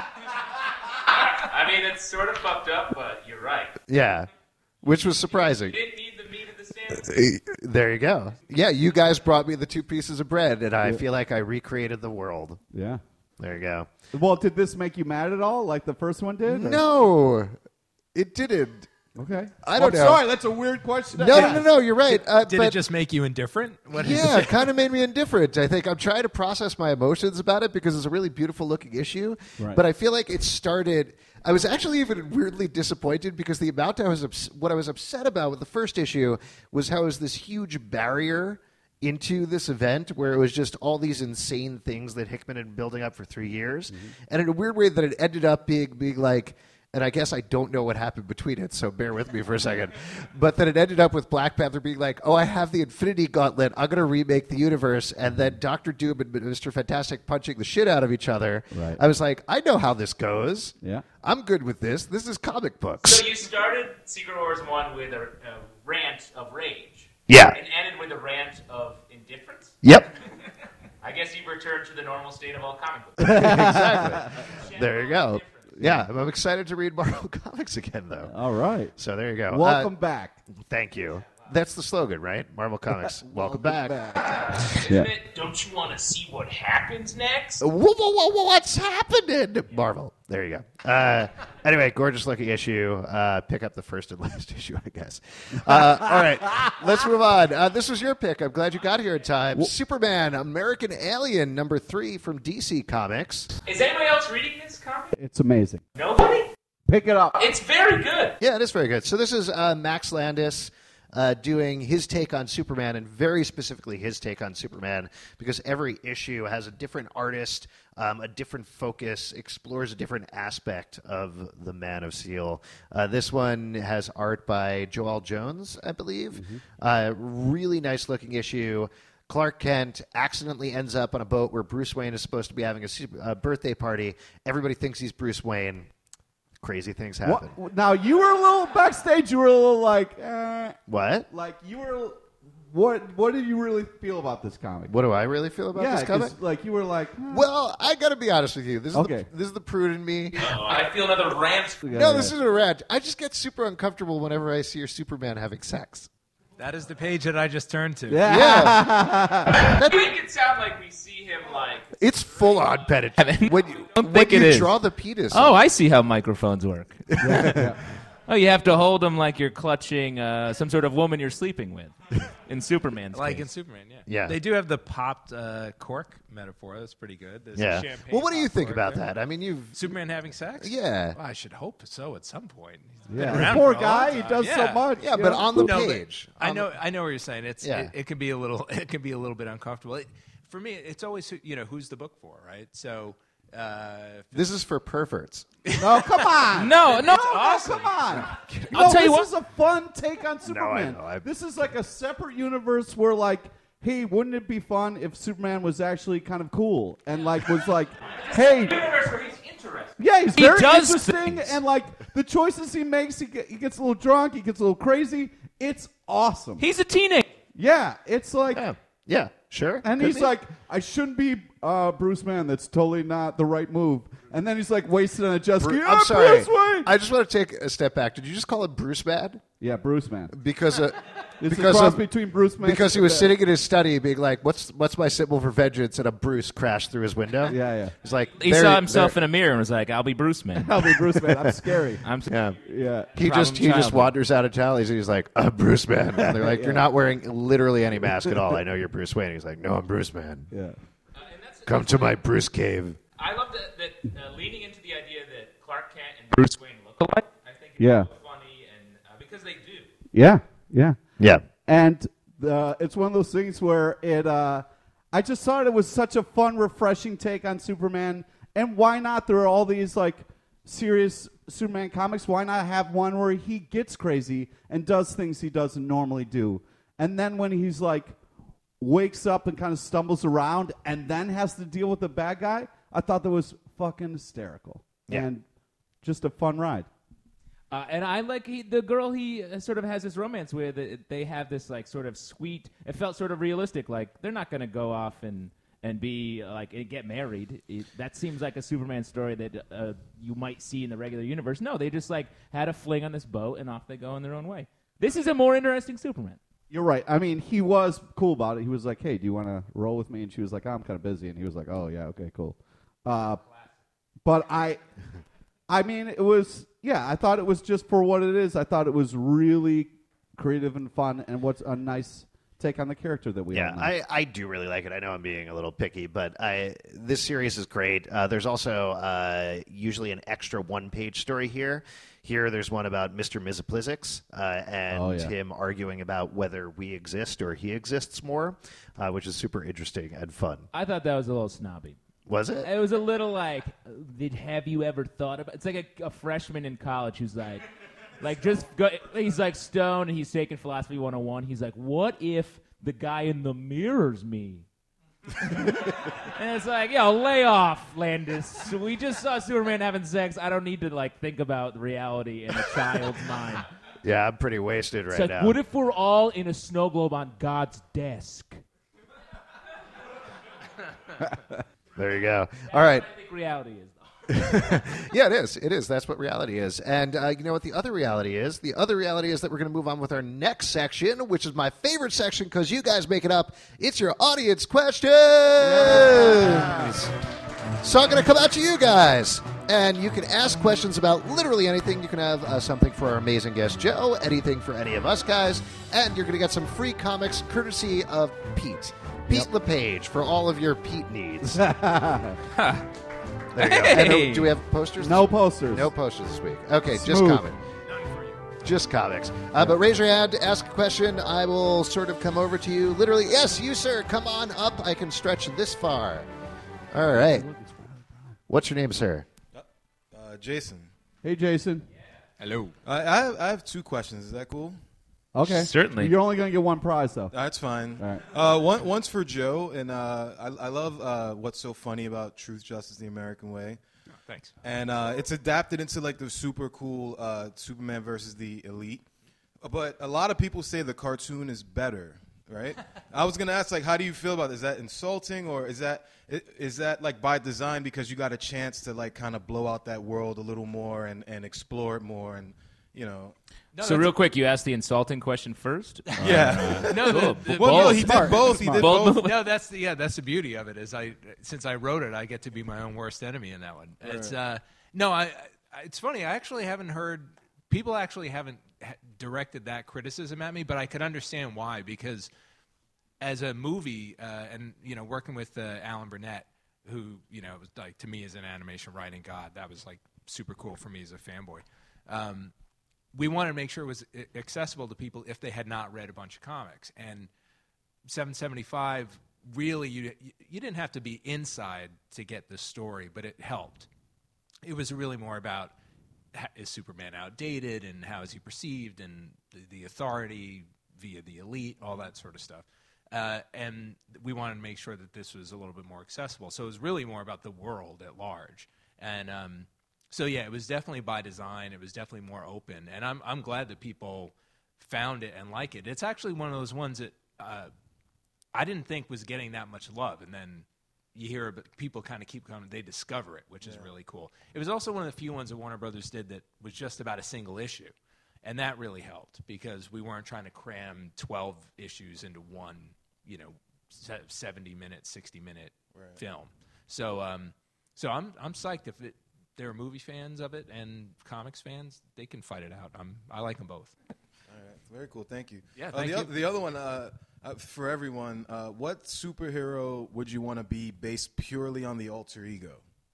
I mean, it's sort of fucked up, but you're right. Yeah, which was surprising. You didn't need the meat of the sandwich. There you go. Yeah, you guys brought me the 2 pieces of bread, and I feel like I recreated the world. Yeah. There you go. Well, did this make you mad at all, like the first one did? or- No, it didn't. Okay. I don't I'm know. sorry, that's a weird question. to No, ask. no, you're right. Did but it just make you indifferent? What is yeah, it? it kind of made me indifferent. I think I'm trying to process my emotions about it because it's a really beautiful looking issue. Right. But I feel like it started. I was actually even weirdly disappointed because the amount what I was upset about with the first issue was how it was this huge barrier into this event where it was just all these insane things that Hickman had been building up for 3 years, and in a weird way that it ended up being like. And I guess I don't know what happened between it, so bear with me for a second. But then it ended up with Black Panther being like, oh, I have the Infinity Gauntlet. I'm going to remake the universe. And then Dr. Doom and Mr. Fantastic punching the shit out of each other. Right. I was like, I know how this goes. Yeah. I'm good with this. This is comic books. So you started Secret Wars 1 with a rant of rage. Yeah. And ended with a rant of indifference. Yep. I guess you've returned to the normal state of all comic books. Exactly. There you go. Yeah, I'm excited to read Marvel Comics again, though. All right. So there you go. Welcome back. Thank you. That's the slogan, right? Marvel Comics. Welcome back. Isn't it? Don't you want to see what happens next? What's happening? Marvel. There you go. Anyway, gorgeous looking issue. Pick up the first and last issue, I guess. All right, let's move on. This was your pick. I'm glad you got here in time. Superman, American Alien, #3 from DC Comics. Is anybody else reading this comic? It's amazing. Nobody? Pick it up. It's very good. Yeah, it is very good. So this is Max Landis. doing his take on Superman, and very specifically his take on Superman, because every issue has a different artist, a different focus, explores a different aspect of the Man of Steel. This one has art by Joel Jones, I believe. Really nice looking issue. Clark Kent accidentally ends up on a boat where Bruce Wayne is supposed to be having a birthday party. Everybody thinks he's Bruce Wayne. Crazy things happen. Now, you were a little backstage. You were a little like, What? like you were. What did you really feel about this comic? What do I really feel about this comic? Like you were like, Well, I got to be honest with you. This is Okay. this is the prude in me. I feel another rant. No, this isn't a rant. I just get super uncomfortable whenever I see your Superman having sex. That is the page that I just turned to. Yeah. You make it sound like we see him like. It's full on penetrative. When you, don't think when it you is. draw the penis. Oh, I see how microphones work. Oh, you have to hold them like you're clutching some sort of woman you're sleeping with. In Superman's Like case. in Superman, yeah. Yeah. They do have the popped cork metaphor. That's pretty good. There's Yeah. champagne Well, what do you pop think cork about there. that? I mean, you've. Superman having sex? Yeah. Well, I should hope so at some point. He's Yeah. been around Poor for a guy. long He time. does Yeah. so much. Yeah, you but know? on the No, but page. I know what you're saying. Yeah. It can be a little bit uncomfortable. For me, it's always who's the book for, right? So This is for perverts. No, come on. No, Come on. I'll tell you this what- is a fun take on Superman. know. This is like a separate universe where, like, hey, wouldn't it be fun if Superman was actually kind of cool and like was like, hey, Universe where he's interesting. yeah, he's He very does interesting, things. and like the choices he makes, he gets a little drunk, he gets a little crazy. It's awesome. He's a teenager. Yeah, it's like. Yeah, sure. And Could he's be. like, I shouldn't be Bruce Wayne. That's totally not the right move. And then he's like wasted on a jet ski. I'm sorry. Bruce Wayne. I just want to take a step back. Did you just call it Bruce Bad? Yeah, Bruce Man. Because It's because a cross of- between Bruce Man. because he was sitting in his study being like, what's my symbol for vengeance? And a Bruce crashed through his window. Yeah. He's like, He there- saw himself there- in a mirror and was like, I'll be Bruce Man. I'll be Bruce Man. I'm scary. I'm Yeah. Yeah. He Problem just child. wanders out of town. He's like, Bruce Man. And they're like, you're not wearing literally any mask at all. I know you're Bruce Wayne. He's like, no, I'm Bruce Man. Yeah. And that's, Come to my Bruce cave. I love that leaning into the idea that Clark Kent and Bruce Wayne look alike. I think it's Yeah. so funny, and because they do. Yeah. Yeah. And it's one of those things where I just thought it was such a fun, refreshing take on Superman. And why not? There are all these like serious Superman comics. Why not have one where he gets crazy and does things he doesn't normally do? And then when he's like wakes up and kind of stumbles around and then has to deal with the bad guy, I thought that was fucking hysterical. Yeah. And just a fun ride. And I like the girl he sort of has this romance with. They have this like sort of sweet. It felt sort of realistic. Like they're not going to go off and be like get married. That seems like a Superman story that you might see in the regular universe. No, they just like had a fling on this boat and off they go in their own way. This is a more interesting Superman. You're right. I mean, he was cool about it. He was like, hey, do you want to roll with me? And she was like, I'm kind of busy. And he was like, oh, yeah, okay, cool. But I mean, it was, I thought it was just for what it is. I thought it was really creative and fun and what's a nice take on the character that we all know. I do really like it. I know I'm being a little picky, but this series is great. There's also usually an extra one-page story here. Here, there's one about Mr. Mizaplysics and him arguing about whether we exist or he exists more, which is super interesting and fun. I thought that was a little snobby. Was it? It was a little like, have you ever thought about? It's like a freshman in college who's like just go. He's like stoned and he's taking philosophy 101. He's like, what if the guy in the mirror's me? And it's like, lay off, Landis. We just saw Superman having sex. I don't need to like think about reality in a child's mind. Yeah, I'm pretty wasted right It's like, now. what if we're all in a snow globe on God's desk? There you go. All right. I think reality is. Yeah, it is. It is. That's what reality is. And you know what the other reality is? The other reality is that we're going to move on with our next section, which is my favorite section because you guys make it up. It's your audience questions. So I'm going to come out to you guys. And you can ask questions about literally anything. You can have something for our amazing guest, Joe, anything for any of us guys. And you're going to get some free comics courtesy of Pete. Pete LePage for all of your Pete needs. There you go. And, Hey! do we have posters? No posters. No posters this week. Okay, just Smooth. comment. Just comics. But raise your hand, ask a question. I will sort of come over to you. Literally, yes, you, sir. Come on up. I can stretch this far. All right. What's your name, sir? Jason. Hey, Jason. Hello. I have 2 questions. Is that cool? Okay. Certainly. You're only going to get one prize, though. That's fine. All right. One's for Joe, and I love what's so funny about Truth, Justice, the American Way. Thanks. And it's adapted into like the super cool Superman versus the Elite. But a lot of people say the cartoon is better, right? I was going to ask, like, how do you feel about this? Is that insulting, or is that like by design because you got a chance to like kind of blow out that world a little more and explore it more and, you know. No, so real quick, you asked the insulting question first? Yeah. No, well, he did both. He did both. No, that's the beauty of it. Is since I wrote it, I get to be my own worst enemy in that one. Right. It's it's funny. I actually haven't heard people actually haven't directed that criticism at me, but I could understand why, because as a movie and working with Alan Burnett, who was like to me is an animation writing god, that was like super cool for me as a fanboy. We wanted to make sure it was accessible to people if they had not read a bunch of comics. And 775, really, you didn't have to be inside to get the story, but it helped. It was really more about, is Superman outdated, and how is he perceived, and the authority via the elite, all that sort of stuff. And we wanted to make sure that this was a little bit more accessible. So it was really more about the world at large. And so yeah, it was definitely by design. It was definitely more open, and I'm glad that people found it and like it. It's actually one of those ones that I didn't think was getting that much love, and then you hear people kind of keep coming. They discover it, which is really cool. It was also one of the few ones that Warner Brothers did that was just about a single issue, and that really helped because we weren't trying to cram 12 issues into one, 70-minute, 60-minute film. So I'm psyched if there are movie fans of it and comics fans, they can fight it out. I like them both. All right, very cool. Thank you. Yeah, thank you. The other one, for everyone, what superhero would you want to be based purely on the alter ego?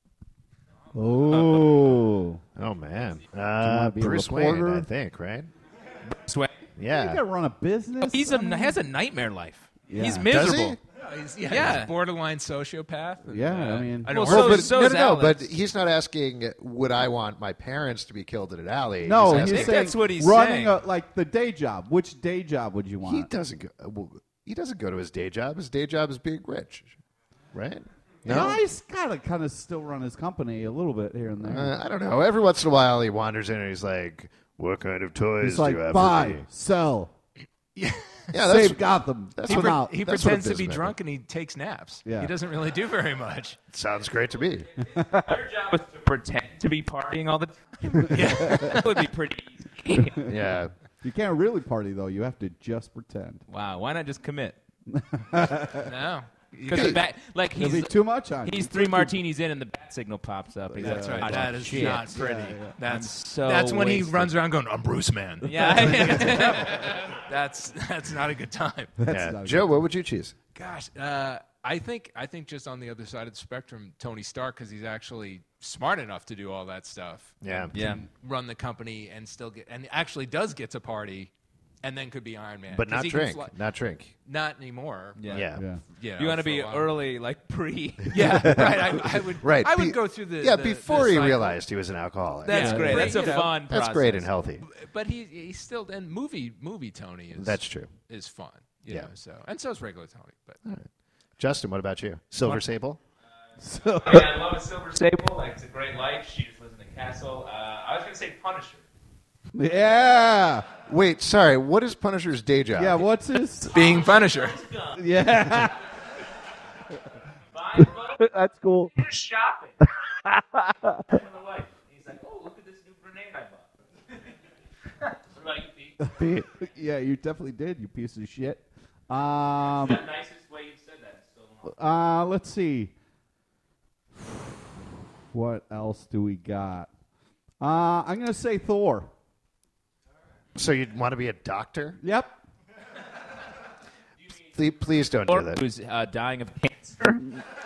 Oh man, be a Bruce reporter? Wayne, I think, right? Bruce Wayne. Yeah, You got to run a business. He has a nightmare life. Yeah. He's Does miserable. He's Yeah. borderline sociopath. Yeah, I mean, I know. Well, but so's no, but Alex. he's not asking, would I want my parents to be killed in an alley? no, He's he's asking, saying that's what he's running saying. like the day job. Which day job would you want? he doesn't go to his day job. His day job is being rich, right? No, he's got to kind of still run his company a little bit here and there. I don't know. Every once in a while, he wanders in and he's like, "What kind of toys He's like, do you have buy, for me?" sell, Yeah, save Gotham. that's I'm what- out. He That's what a pretends to be businessman drunk and he takes naps. Yeah. He doesn't really do very much. Sounds great to me. Your job was to pretend to be partying all the time. Yeah, that would be pretty easy. Yeah. You can't really party though. You have to just pretend. Wow, why not just commit? No. Because like It'll be he's too much on you. he's 3 martities in and the bat signal pops up. He's That's like, right. "Oh, That is shit." not pretty. I'm so That's when wasted. he runs around going, "I'm Bruce Man." Yeah. That's not a good time. Yeah. not Joe, what would you choose? Gosh, I think just on the other side of the spectrum, Tony Stark, because he's actually smart enough to do all that stuff. Yeah. And can run the company and still and actually does get to party, and then could be Iron Man, But 'Cause not he can drink. fly- Not drink. Not anymore. Yeah. Yeah. Yeah. You want to for a be while. early, like pre. Yeah, right. I would. Right. I would go through the. Yeah, the- before the he cycle. realized he was an alcoholic. That's Yeah. great. But, That's a you know, fun That's process. great and healthy. But he's still and movie Tony is. That's true. Is fun. Yeah. Know, so and so is regular Tony. But Justin, what about you? Silver Sable? Yeah, I love a Silver Sable. Like, it's a great life. She just lives in a castle. I was going to say Punisher. Yeah. Wait, sorry. What is Punisher's day job? Yeah. What's his? being Punisher. Yeah. Buying books, That's cool. just shopping. With the wife. He's like, oh, look at this new grenade I bought. What about you, Pete? Yeah, you definitely did. You piece of shit. The nicest way you've said that. Still don't know. Let's see. What else do we got? I'm gonna say Thor. So you'd want to be a doctor? Yep. Please don't do Or that. who's dying of cancer.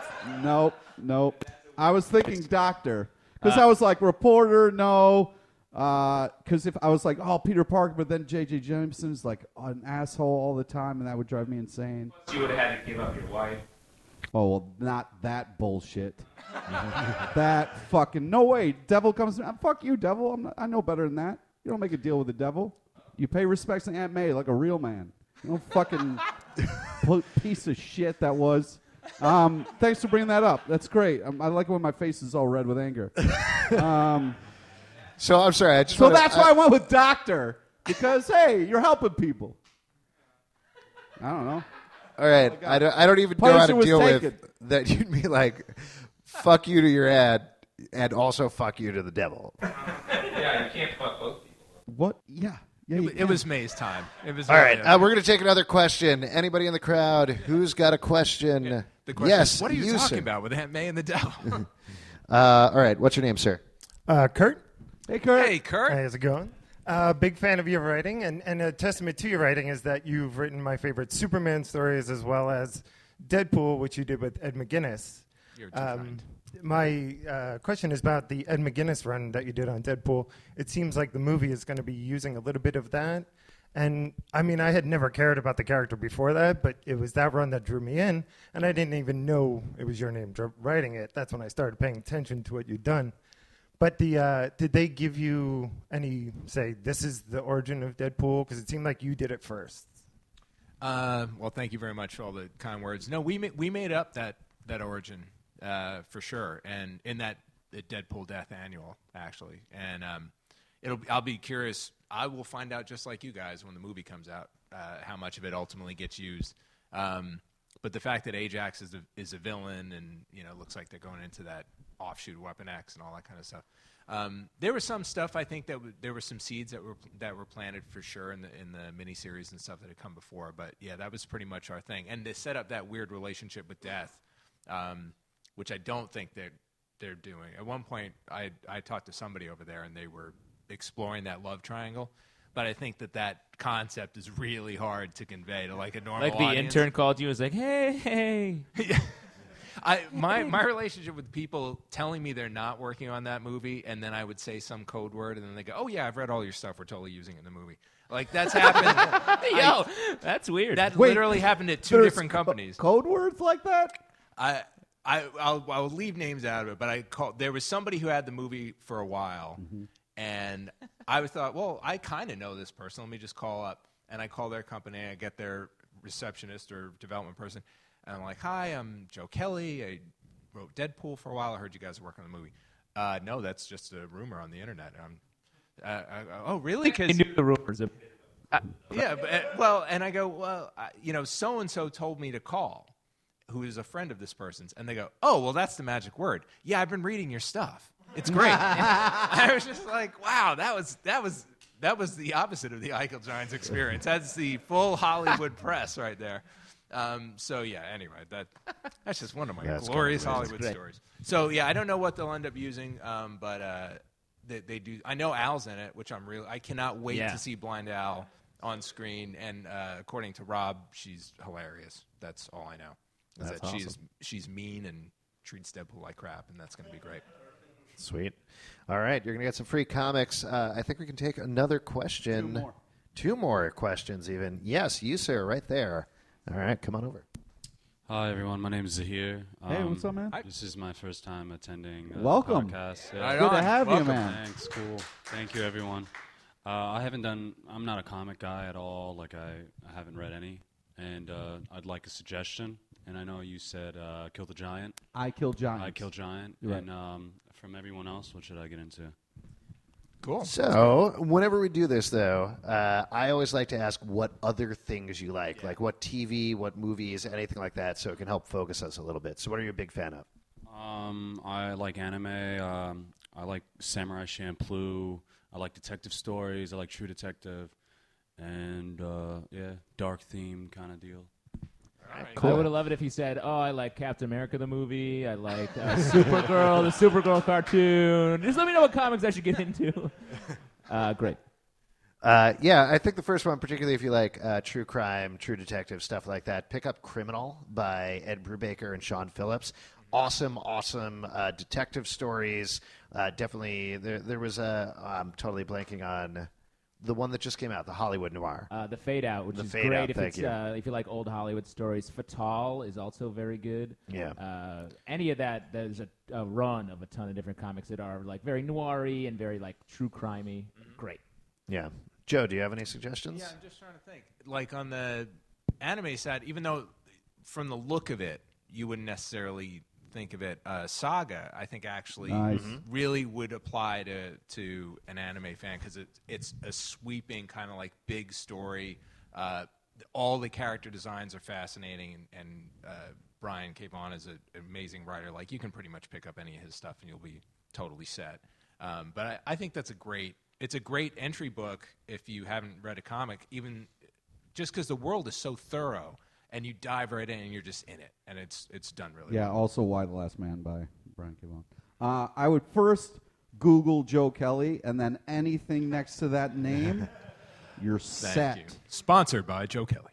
Nope. I was thinking doctor because I was like reporter. No. Because if I was like, oh, Peter Parker, but then J.J. Jameson's like an asshole all the time, and that would drive me insane. You would have had to give up your wife. Oh, well, not that bullshit. That fucking, no way. Devil comes, fuck you, devil. I know better than that. You don't make a deal with the devil. You pay respects to Aunt May like a real man. You know, fucking piece of shit that was. Thanks for bringing that up. That's great. I like when my face is all red with anger. So I'm sorry. That's why I went with doctor. Because, hey, you're helping people. I don't know. All right. I don't even know how to deal with that. You'd be like, fuck you to your ad, and also fuck you to the devil. Yeah, you can't fuck both people. What? Yeah. It was May's time. It was all right. We're going to take another question. Anybody in the crowd who's got a question? Yeah, the question yes. Is, what are you talking sir. about with Aunt May and the devil? All right. What's your name, sir? Kurt. Hey, Kurt. Hey, Kurt. Hey, how's it going? Big fan of your writing, and a testament to your writing is that you've written my favorite Superman stories as well as Deadpool, which you did with Ed McGuinness. You're too kind. My question is about the Ed McGuinness run that you did on Deadpool. It seems like the movie is going to be using a little bit of that. And, I mean, I had never cared about the character before that, but it was that run that drew me in, and I didn't even know it was your name writing it. That's when I started paying attention to what you'd done. But did they give you any, say, this is the origin of Deadpool? Because it seemed like you did it first. Well, thank you very much for all the kind words. No, we made up that origin for sure, and in that Deadpool Death Annual, actually. And I'll be curious. I will find out just like you guys when the movie comes out how much of it ultimately gets used. But the fact that Ajax is a villain, and looks like they're going into that offshoot Weapon X and all that kind of stuff. There was some stuff I think that there were some seeds that were planted for sure in the miniseries and stuff that had come before. But yeah, that was pretty much our thing. And they set up that weird relationship with Death, which I don't think they're doing. At one point, I talked to somebody over there, and they were exploring that love triangle. But I think that concept is really hard to convey to like a normal Like the audience. intern called you and was like, hey. My relationship with people telling me they're not working on that movie, and then I would say some code word, and then they go, "Oh yeah, I've read all your stuff. We're totally using it in the movie." Like that's happened. Yo, that's weird. That literally happened at two different companies. Code words like that? I'll leave names out of it, but there was somebody who had the movie for a while, and I thought, well, I kind of know this person. Let me just call up, and I call their company. I get their receptionist or development person. And I'm like, hi, I'm Joe Kelly. I wrote Deadpool for a while. I heard you guys are working on the movie. No, that's just a rumor on the internet. Oh, really? I knew the rumors. Yeah, and I go, well, so-and-so told me to call, who is a friend of this person's. And they go, oh, well, that's the magic word. Yeah, I've been reading your stuff. It's great. I was just like, wow, that was the opposite of the Eichel Giants experience. That's the full Hollywood press right there. So yeah, anyway, that's just one of my glorious Hollywood stories. So yeah, I don't know what they'll end up using, but they do. I know Al's in it, which I cannot wait to see Blind Al on screen. And according to Rob, she's hilarious. That's all I know. That's awesome. She's mean and treats Deadpool like crap, and that's going to be great. Sweet. All right, you're going to get some free comics. I think we can take another question. Two more questions, even. Yes, you, sir, right there. All right, come on over. Hi, everyone. My name is Zahir. Hey, what's up, man? This is my first time attending Welcome. the podcast. Yeah. Good to have you, man. Thanks. Cool. Thank you, everyone. I'm not a comic guy at all. Like, I haven't read any. And I'd like a suggestion. And I know you said Kill the Giant. I Kill Giants. I Kill Giant. Right. And from everyone else, what should I get into? Cool. So, whenever we do this, though, I always like to ask what other things you like. Like what TV, what movies, anything like that, so it can help focus us a little bit. So what are you a big fan of? I like anime. I like Samurai Champloo. I like detective stories. I like True Detective. And, dark theme kind of deal. All right. Cool. I would have loved it if he said, oh, I like Captain America the movie. I like Supergirl, the Supergirl cartoon. Just let me know what comics I should get into. Great. Yeah, I think the first one, particularly if you like true crime, true detective, stuff like that, pick up Criminal by Ed Brubaker and Sean Phillips. awesome detective stories. Definitely, there was I'm totally blanking on the one that just came out, the Hollywood noir. The Fade Out, which is Fade great Out, if you like old Hollywood stories. Fatal is also very good. Yeah. Any of that, there's a run of a ton of different comics that are like very noir-y and very like true crimey. Great. Yeah. Joe, do you have any suggestions? Yeah, I'm just trying to think. Like on the anime side, even though from the look of it, you wouldn't necessarily think of it. Saga, I think, actually really would apply to an anime fan because it's a sweeping kind of like big story. All the character designs are fascinating, and Brian K. Vaughan is an amazing writer. Like, you can pretty much pick up any of his stuff and you'll be totally set. But I think it's a great entry book if you haven't read a comic, even just because the world is so thorough. And you dive right in, and you're just in it, and it's done really well. Yeah, also Why the Last Man by Brian K. Vaughan. I would first Google Joe Kelly, and then anything next to that name, you're set. Thank you. Sponsored by Joe Kelly.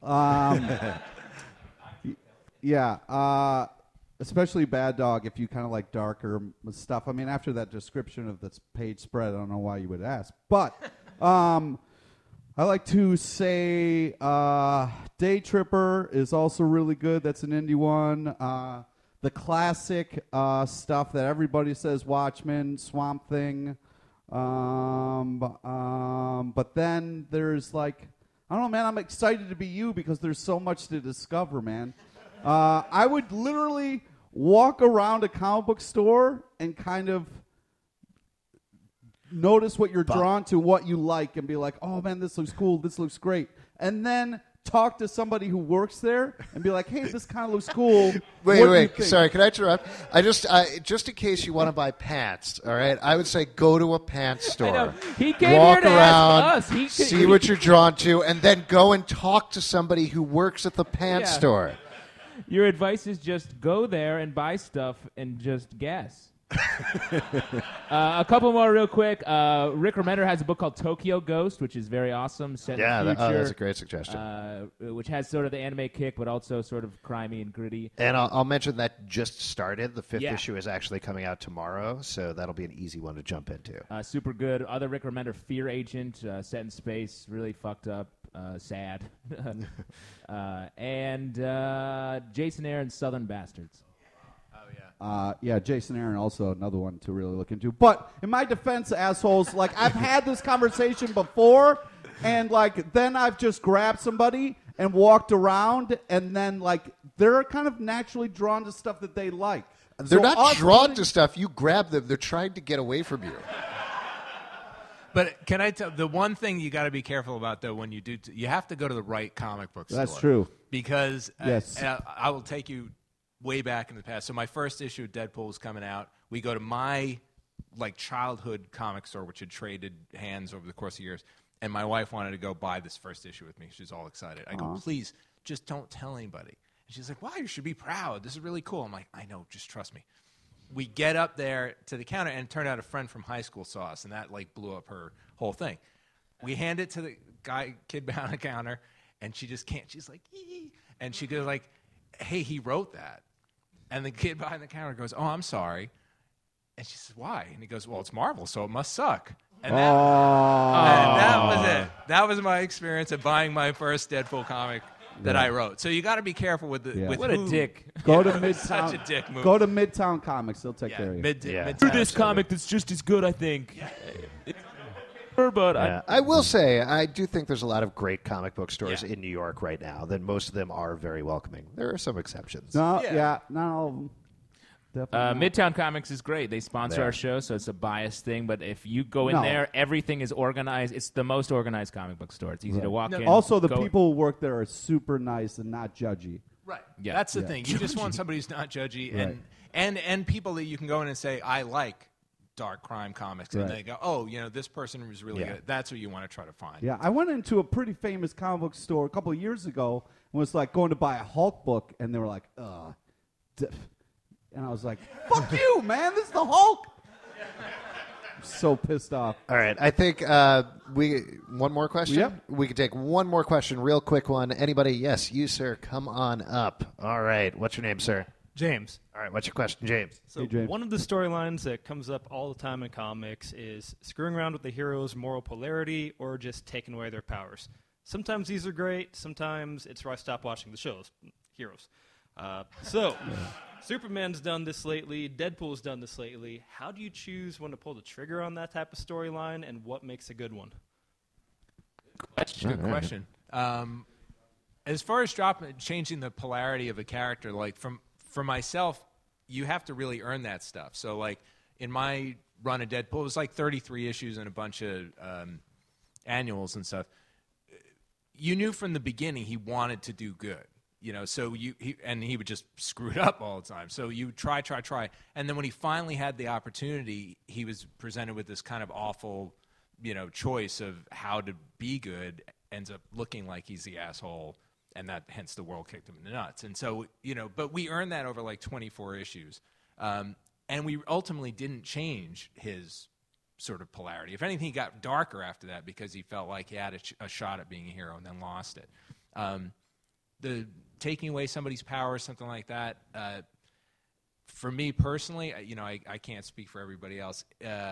Yeah, especially Bad Dog if you kind of like darker stuff. I mean, after that description of this page spread, I don't know why you would ask. But I like to say Day Tripper is also really good. That's an indie one. The classic stuff that everybody says, Watchmen, Swamp Thing. But then there's like, I don't know, man, I'm excited to be you because there's so much to discover, man. I would literally walk around a comic book store and kind of notice what you're drawn to, what you like, and be like, oh, man, this looks cool, this looks great. And then talk to somebody who works there and be like, hey, this kind of looks cool. Wait. Sorry, can I interrupt? Just in case you want to buy pants, all right, I would say go to a pants store. He came walk here to around, ask us. see what you're drawn to, and then go and talk to somebody who works at the pants store. Your advice is just go there and buy stuff and just guess. A couple more real quick. Rick Remender has a book called Tokyo Ghost, which is very awesome. Set in the future, that's a great suggestion. Which has sort of the anime kick, but also sort of crimey and gritty. And I'll mention that just started. The 5th issue is actually coming out tomorrow, so that'll be an easy one to jump into. Super good. Other Rick Remender, Fear Agent, set in space, really fucked up, sad. And Jason Aaron's Southern Bastards. Yeah, Jason Aaron, also another one to really look into. But in my defense, assholes, like, I've had this conversation before, and, like, then I've just grabbed somebody and walked around, and then, like, they're kind of naturally drawn to stuff that they like. They're not drawn to stuff. You grab them. They're trying to get away from you. But can I tell the one thing you got to be careful about, though, when you do, you have to go to the right comic book store. That's true. Because yes. I will take you way back in the past. So my first issue of Deadpool was coming out. We go to my childhood comic store, which had traded hands over the course of years, and my wife wanted to go buy this first issue with me. She's all excited. I go, please, just don't tell anybody. And she's like, why? You should be proud. This is really cool. I'm like, I know, just trust me. We get up there to the counter, and it turned out a friend from high school saw us, and that blew up her whole thing. We hand it to the kid behind the counter, and she just can't. She's like, ee. And she goes like, hey, he wrote that. And the kid behind the counter goes, oh, I'm sorry. And she says, why? And he goes, well, it's Marvel, so it must suck. And that was it. That was my experience of buying my first Deadpool comic that I wrote. So you got to be careful with the. With what a dick! Go to Midtown. Such a dick move. Go to Midtown Comics; they'll take care of you. Do this comic that's just as good, I think. But I will say, I do think there's a lot of great comic book stores in New York right now. That most of them are very welcoming. There are some exceptions. No, not all of them. Midtown Comics is great. They sponsor our show, so it's a biased thing. But if you go in there, everything is organized. It's the most organized comic book store. It's easy to walk in. Also, the people who work there are super nice and not judgy. Right. Yeah. That's the thing. You just want somebody who's not judgy and people that you can go in and say, I like dark crime comics. And they go, oh, this person was really good. That's what you want to try to find. Yeah, I went into a pretty famous comic book store a couple of years ago and was like going to buy a Hulk book, and they were like, ugh. And I was like, fuck you, man. This is the Hulk. I'm so pissed off. All right. I think one more question? Yep. We could take one more question, real quick one. Anybody? Yes, you, sir. Come on up. All right. What's your name, sir? James. All right, what's your question, James? So Hey, James. one of the storylines that comes up all the time in comics is screwing around with the hero's moral polarity or just taking away their powers. Sometimes these are great. Sometimes it's where I stop watching the shows. Heroes. Superman's done this lately. Deadpool's done this lately. How do you choose when to pull the trigger on that type of storyline, and what makes a good one? Good question. As far as changing the polarity of a character, like for myself, you have to really earn that stuff. So, like in my run of Deadpool, it was like 33 issues and a bunch of annuals and stuff. You knew from the beginning he wanted to do good, So he would just screw it up all the time. So you try, and then when he finally had the opportunity, he was presented with this kind of awful, choice of how to be good. Ends up looking like he's the asshole, and that hence the world kicked him in the nuts. And so but we earned that over like 24 issues, and we ultimately didn't change his sort of polarity. If anything, he got darker after that because he felt like he had a shot at being a hero and then lost it. The taking away somebody's power, something like that, for me personally, I can't speak for everybody else.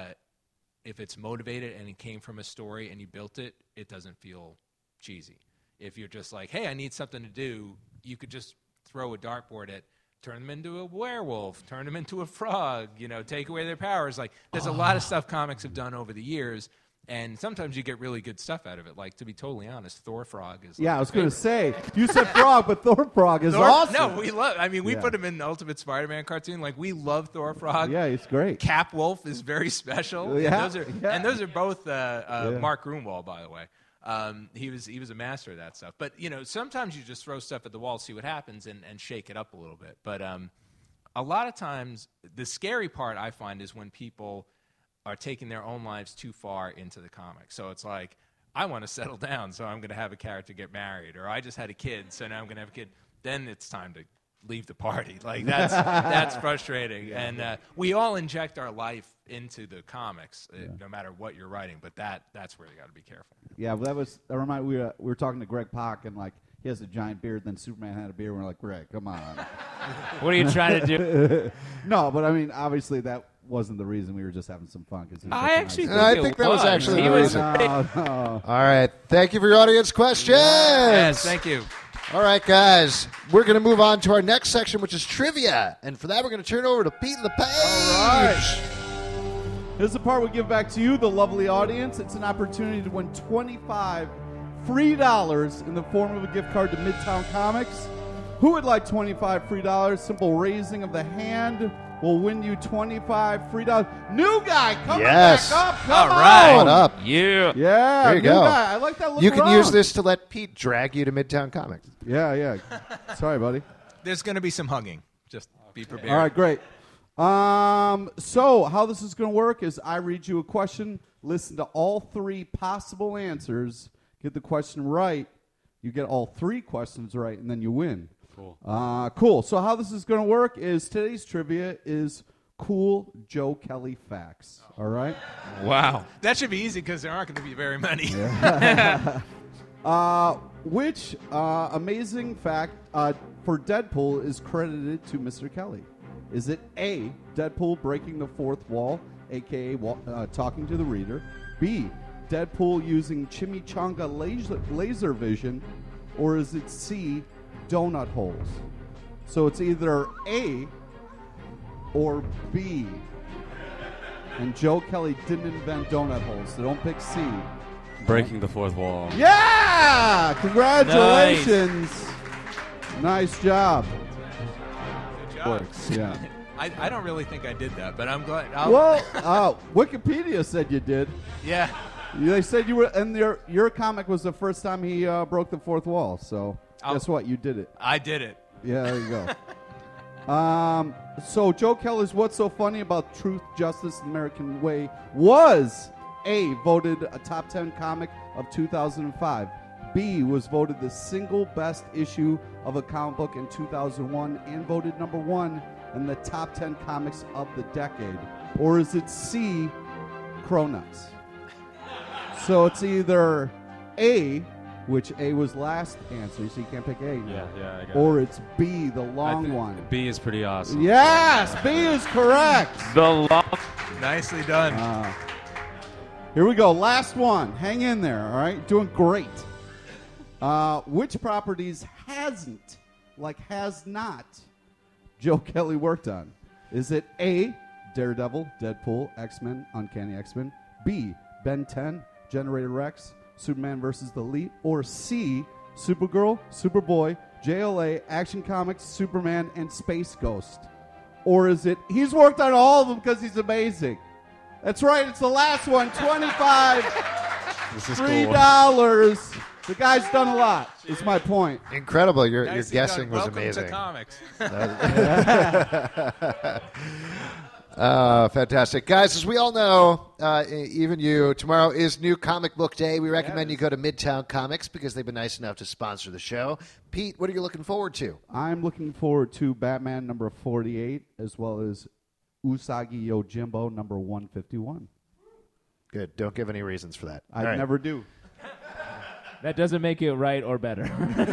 If it's motivated and it came from a story and you built it, it doesn't feel cheesy. If you're just like, hey, I need something to do, you could just throw a dartboard at, turn them into a werewolf, turn them into a frog, take away their powers. Like, there's a lot of stuff comics have done over the years, and sometimes you get really good stuff out of it. Like, to be totally honest, Thor Frog is Yeah, like I was going to favorite. say, you said Frog, but Thor Frog is awesome. No, we love. I mean, we Yeah. put him in the Ultimate Spider-Man cartoon. Like, we love Thor Frog. Yeah, he's great. Cap Wolf is very special. Yeah, And those are both Mark Grunwald, by the way. He was a master of that stuff. But sometimes you just throw stuff at the wall, see what happens, and shake it up a little bit. But a lot of times, the scary part I find is when people are taking their own lives too far into the comics. So it's like, I want to settle down, so I'm going to have a character get married, or I just had a kid, so now I'm going to have a kid. Then it's time to leave the party. Like, that's frustrating. Yeah, and we all inject our life into the comics, no matter what you're writing. But that's where you got to be careful. Yeah, well, we were talking to Greg Pak, and like he has a giant beard. Then Superman had a beard. And we're like, Greg, come on. What are you trying to do? No, but I mean, obviously that wasn't the reason. We were just having some fun. I think that was actually the reason. No. All right, thank you for your audience questions. Yes, thank you. All right, guys, we're going to move on to our next section, which is trivia. And for that, we're going to turn over to Pete and the Page. All right. This is the part we give back to you, the lovely audience. It's an opportunity to win $25 free in the form of a gift card to Midtown Comics. Who would like $25 free? Simple raising of the hand will win you $25 free. New guy, coming back up. Come All right. on. Up. Yeah, There you new go. guy. I like that look You can around. use this to let Pete drag you to Midtown Comics. Yeah. Sorry, buddy. There's going to be some hugging. Just be prepared. All right, great. So how this is going to work is I read you a question, listen to all three possible answers, get the question right, you get all three questions right, and then you win. Cool. So how this is going to work is today's trivia is cool Joe Kelly facts. All right? Wow. That should be easy because there aren't going to be very many. Which amazing fact for Deadpool is credited to Mr. Kelly? Is it A, Deadpool breaking the fourth wall, a.k.a. talking to the reader, B, Deadpool using chimichanga laser vision, or is it C, donut holes? So it's either A or B. And Joe Kelly didn't invent donut holes, so don't pick C. Breaking the fourth wall. Yeah! Congratulations! Nice job. Good job. Works, yeah. I don't really think I did that, but I'm glad. Well, Wikipedia said you did. Yeah. They said you were, and your comic was the first time he broke the fourth wall. So guess what? You did it. I did it. Yeah, there you go. So Joe Kelly's What's So Funny About Truth, Justice, and American Way was A, voted a top 10 comic of 2005. B, was voted the single best issue of a comic book in 2001 and voted number 1 in the top 10 comics of the decade. Or is it C, Cronuts? So it's either A, which A was last answer, so you can't pick A now. Yeah, I got Or it. it's B, the long one. B is pretty awesome. Yes, B is correct. The long. Nicely done. Here we go. Last one. Hang in there, all right? Doing great. Which properties has not, Joe Kelly worked on? Is it A, Daredevil, Deadpool, X-Men, Uncanny X-Men, B, Ben 10, Generator Rex, Superman vs. the Elite, or C, Supergirl, Superboy, JLA, Action Comics, Superman, and Space Ghost? Or is it, he's worked on all of them because he's amazing. That's right, it's the last one, $25, This is $3. The guy's done a lot, is my point. Incredible. Your guessing was Welcome amazing. to comics. Fantastic. Guys, as we all know, even you, tomorrow is New Comic Book Day. We recommend you go to Midtown Comics because they've been nice enough to sponsor the show. Pete, what are you looking forward to? I'm looking forward to Batman number 48 as well as Usagi Yojimbo number 151. Good. Don't give any reasons for that. I never do. That doesn't make it right or better.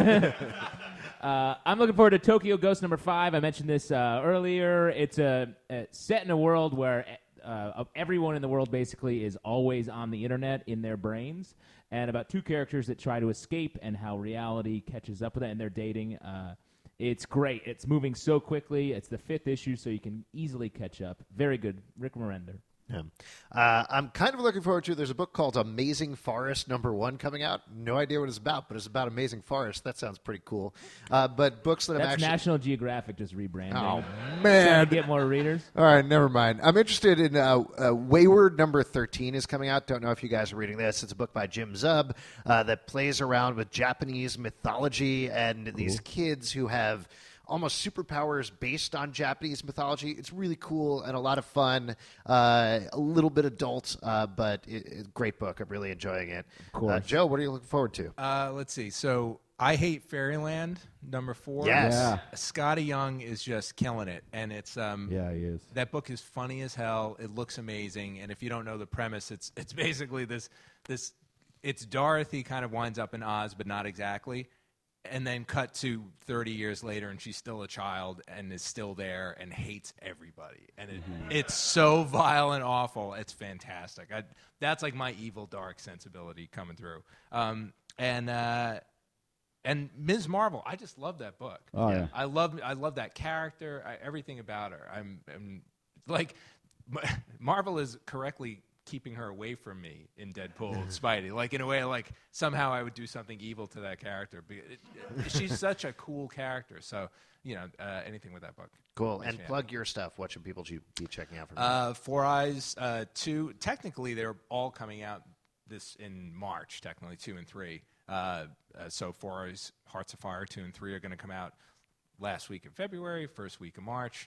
I'm looking forward to Tokyo Ghost number 5. I mentioned this earlier. It's set in a world where everyone in the world basically is always on the internet in their brains, and about two characters that try to escape and how reality catches up with it, and they're dating. It's great. It's moving so quickly. It's the 5th issue, so you can easily catch up. Very good. Rick Morender. Yeah. I'm kind of looking forward to, there's a book called Amazing Forest #1 coming out. No idea what it's about, but it's about Amazing Forest. That sounds pretty cool. But books that I'm That's actually... National Geographic just rebranding. Oh, man. Trying to get more readers. All right, never mind. I'm interested in Wayward number 13 is coming out. Don't know if you guys are reading this. It's a book by Jim Zub that plays around with Japanese mythology and these kids who have almost superpowers based on Japanese mythology. It's really cool and a lot of fun. A little bit adult, but great book. I'm really enjoying it. Of course. Joe, what are you looking forward to? Let's see. So I Hate Fairyland number 4. Yes. Yeah. Scotty Young is just killing it, and it's yeah, he is. That book is funny as hell. It looks amazing, and if you don't know the premise, it's basically this. It's Dorothy kind of winds up in Oz, but not exactly. And then cut to 30 years later, and she's still a child and is still there and hates everybody. And it's so vile and awful. It's fantastic. That's like my evil, dark sensibility coming through. And Ms. Marvel, I just love that book. Oh, yeah. I love that character, everything about her. I'm like, Marvel is correctly keeping her away from me in Deadpool and Spidey. Like, in a way, like, somehow I would do something evil to that character. She's such a cool character. So, anything with that book. Cool. And plug your stuff. What should people be checking out from you? Four Eyes 2. Technically, they're all coming out this in March, technically, 2 and 3. So Four Eyes, Hearts of Fire 2 and 3 are going to come out last week in February, first week of March.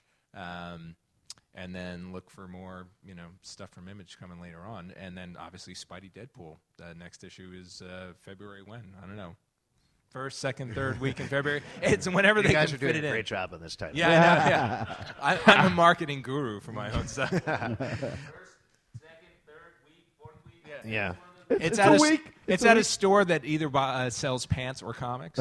And then look for more, stuff from Image coming later on. And then, obviously, Spidey Deadpool. The next issue is February when? I don't know. First, second, third week in February. It's whenever they can fit it in. You guys are doing a great job on this title. Yeah, I know, yeah. I'm a marketing guru for my own stuff. First, second, third week, fourth week. Yeah. It's a week. It's at a store that either sells pants or comics.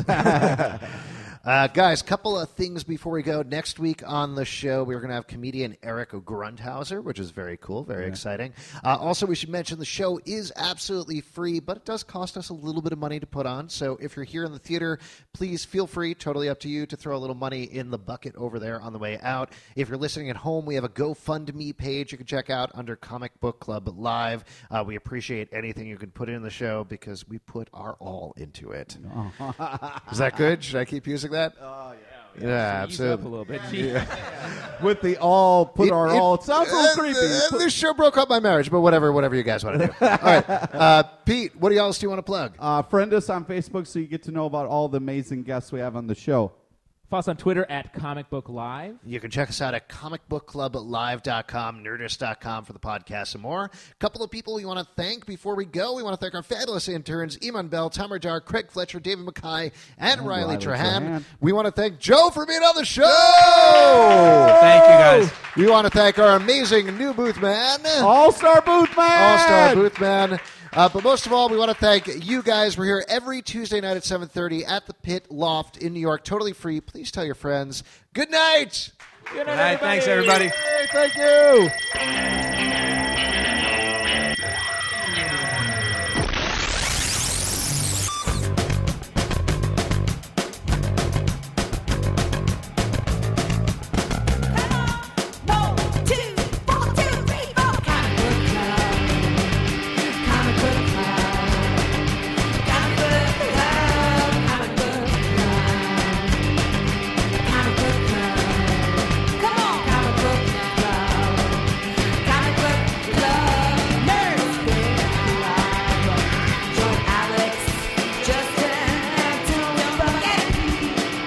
Guys, couple of things before we go. Next week on the show, we're going to have comedian Eric Grundhauser, which is very cool, very exciting. Also, we should mention the show is absolutely free, but it does cost us a little bit of money to put on. So if you're here in the theater, please feel free, totally up to you, to throw a little money in the bucket over there on the way out. If you're listening at home, we have a GoFundMe page you can check out under Comic Book Club Live. We appreciate anything you can put in the show because we put our all into it. Is that good? Should I keep using that? Oh, yeah, absolutely. A little bit. With the all, put our all. It sounds a little creepy. This show broke up my marriage, but whatever you guys want to do. All right. Pete, what else do you want to plug? Friend us on Facebook so you get to know about all the amazing guests we have on the show. Follow us on Twitter at Comic Book Live. You can check us out at comicbookclublive.com, nerdist.com for the podcast and more. A couple of people we want to thank before we go. We want to thank our fabulous interns, Iman Bell, Tamar Jar, Craig Fletcher, David Mackay, and Riley Trahan. We want to thank Joe for being on the show. Thank you, guys. We want to thank our amazing new booth man. All-Star Booth Man! All-Star Booth Man. But most of all, we want to thank you guys. We're here every Tuesday night at 7:30 at the Pit Loft in New York. Totally free. Please tell your friends. Good night. Good night, thanks, everybody. Hey, thank you.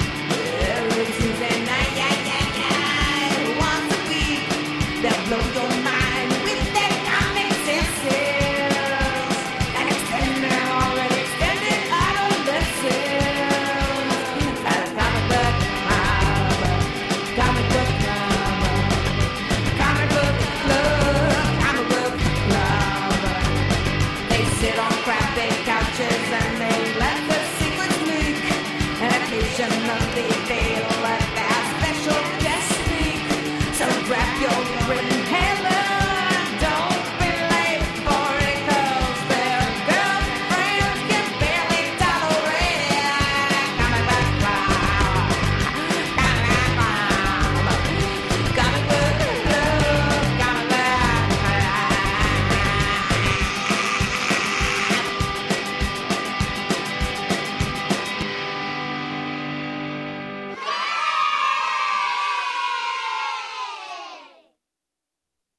That blows on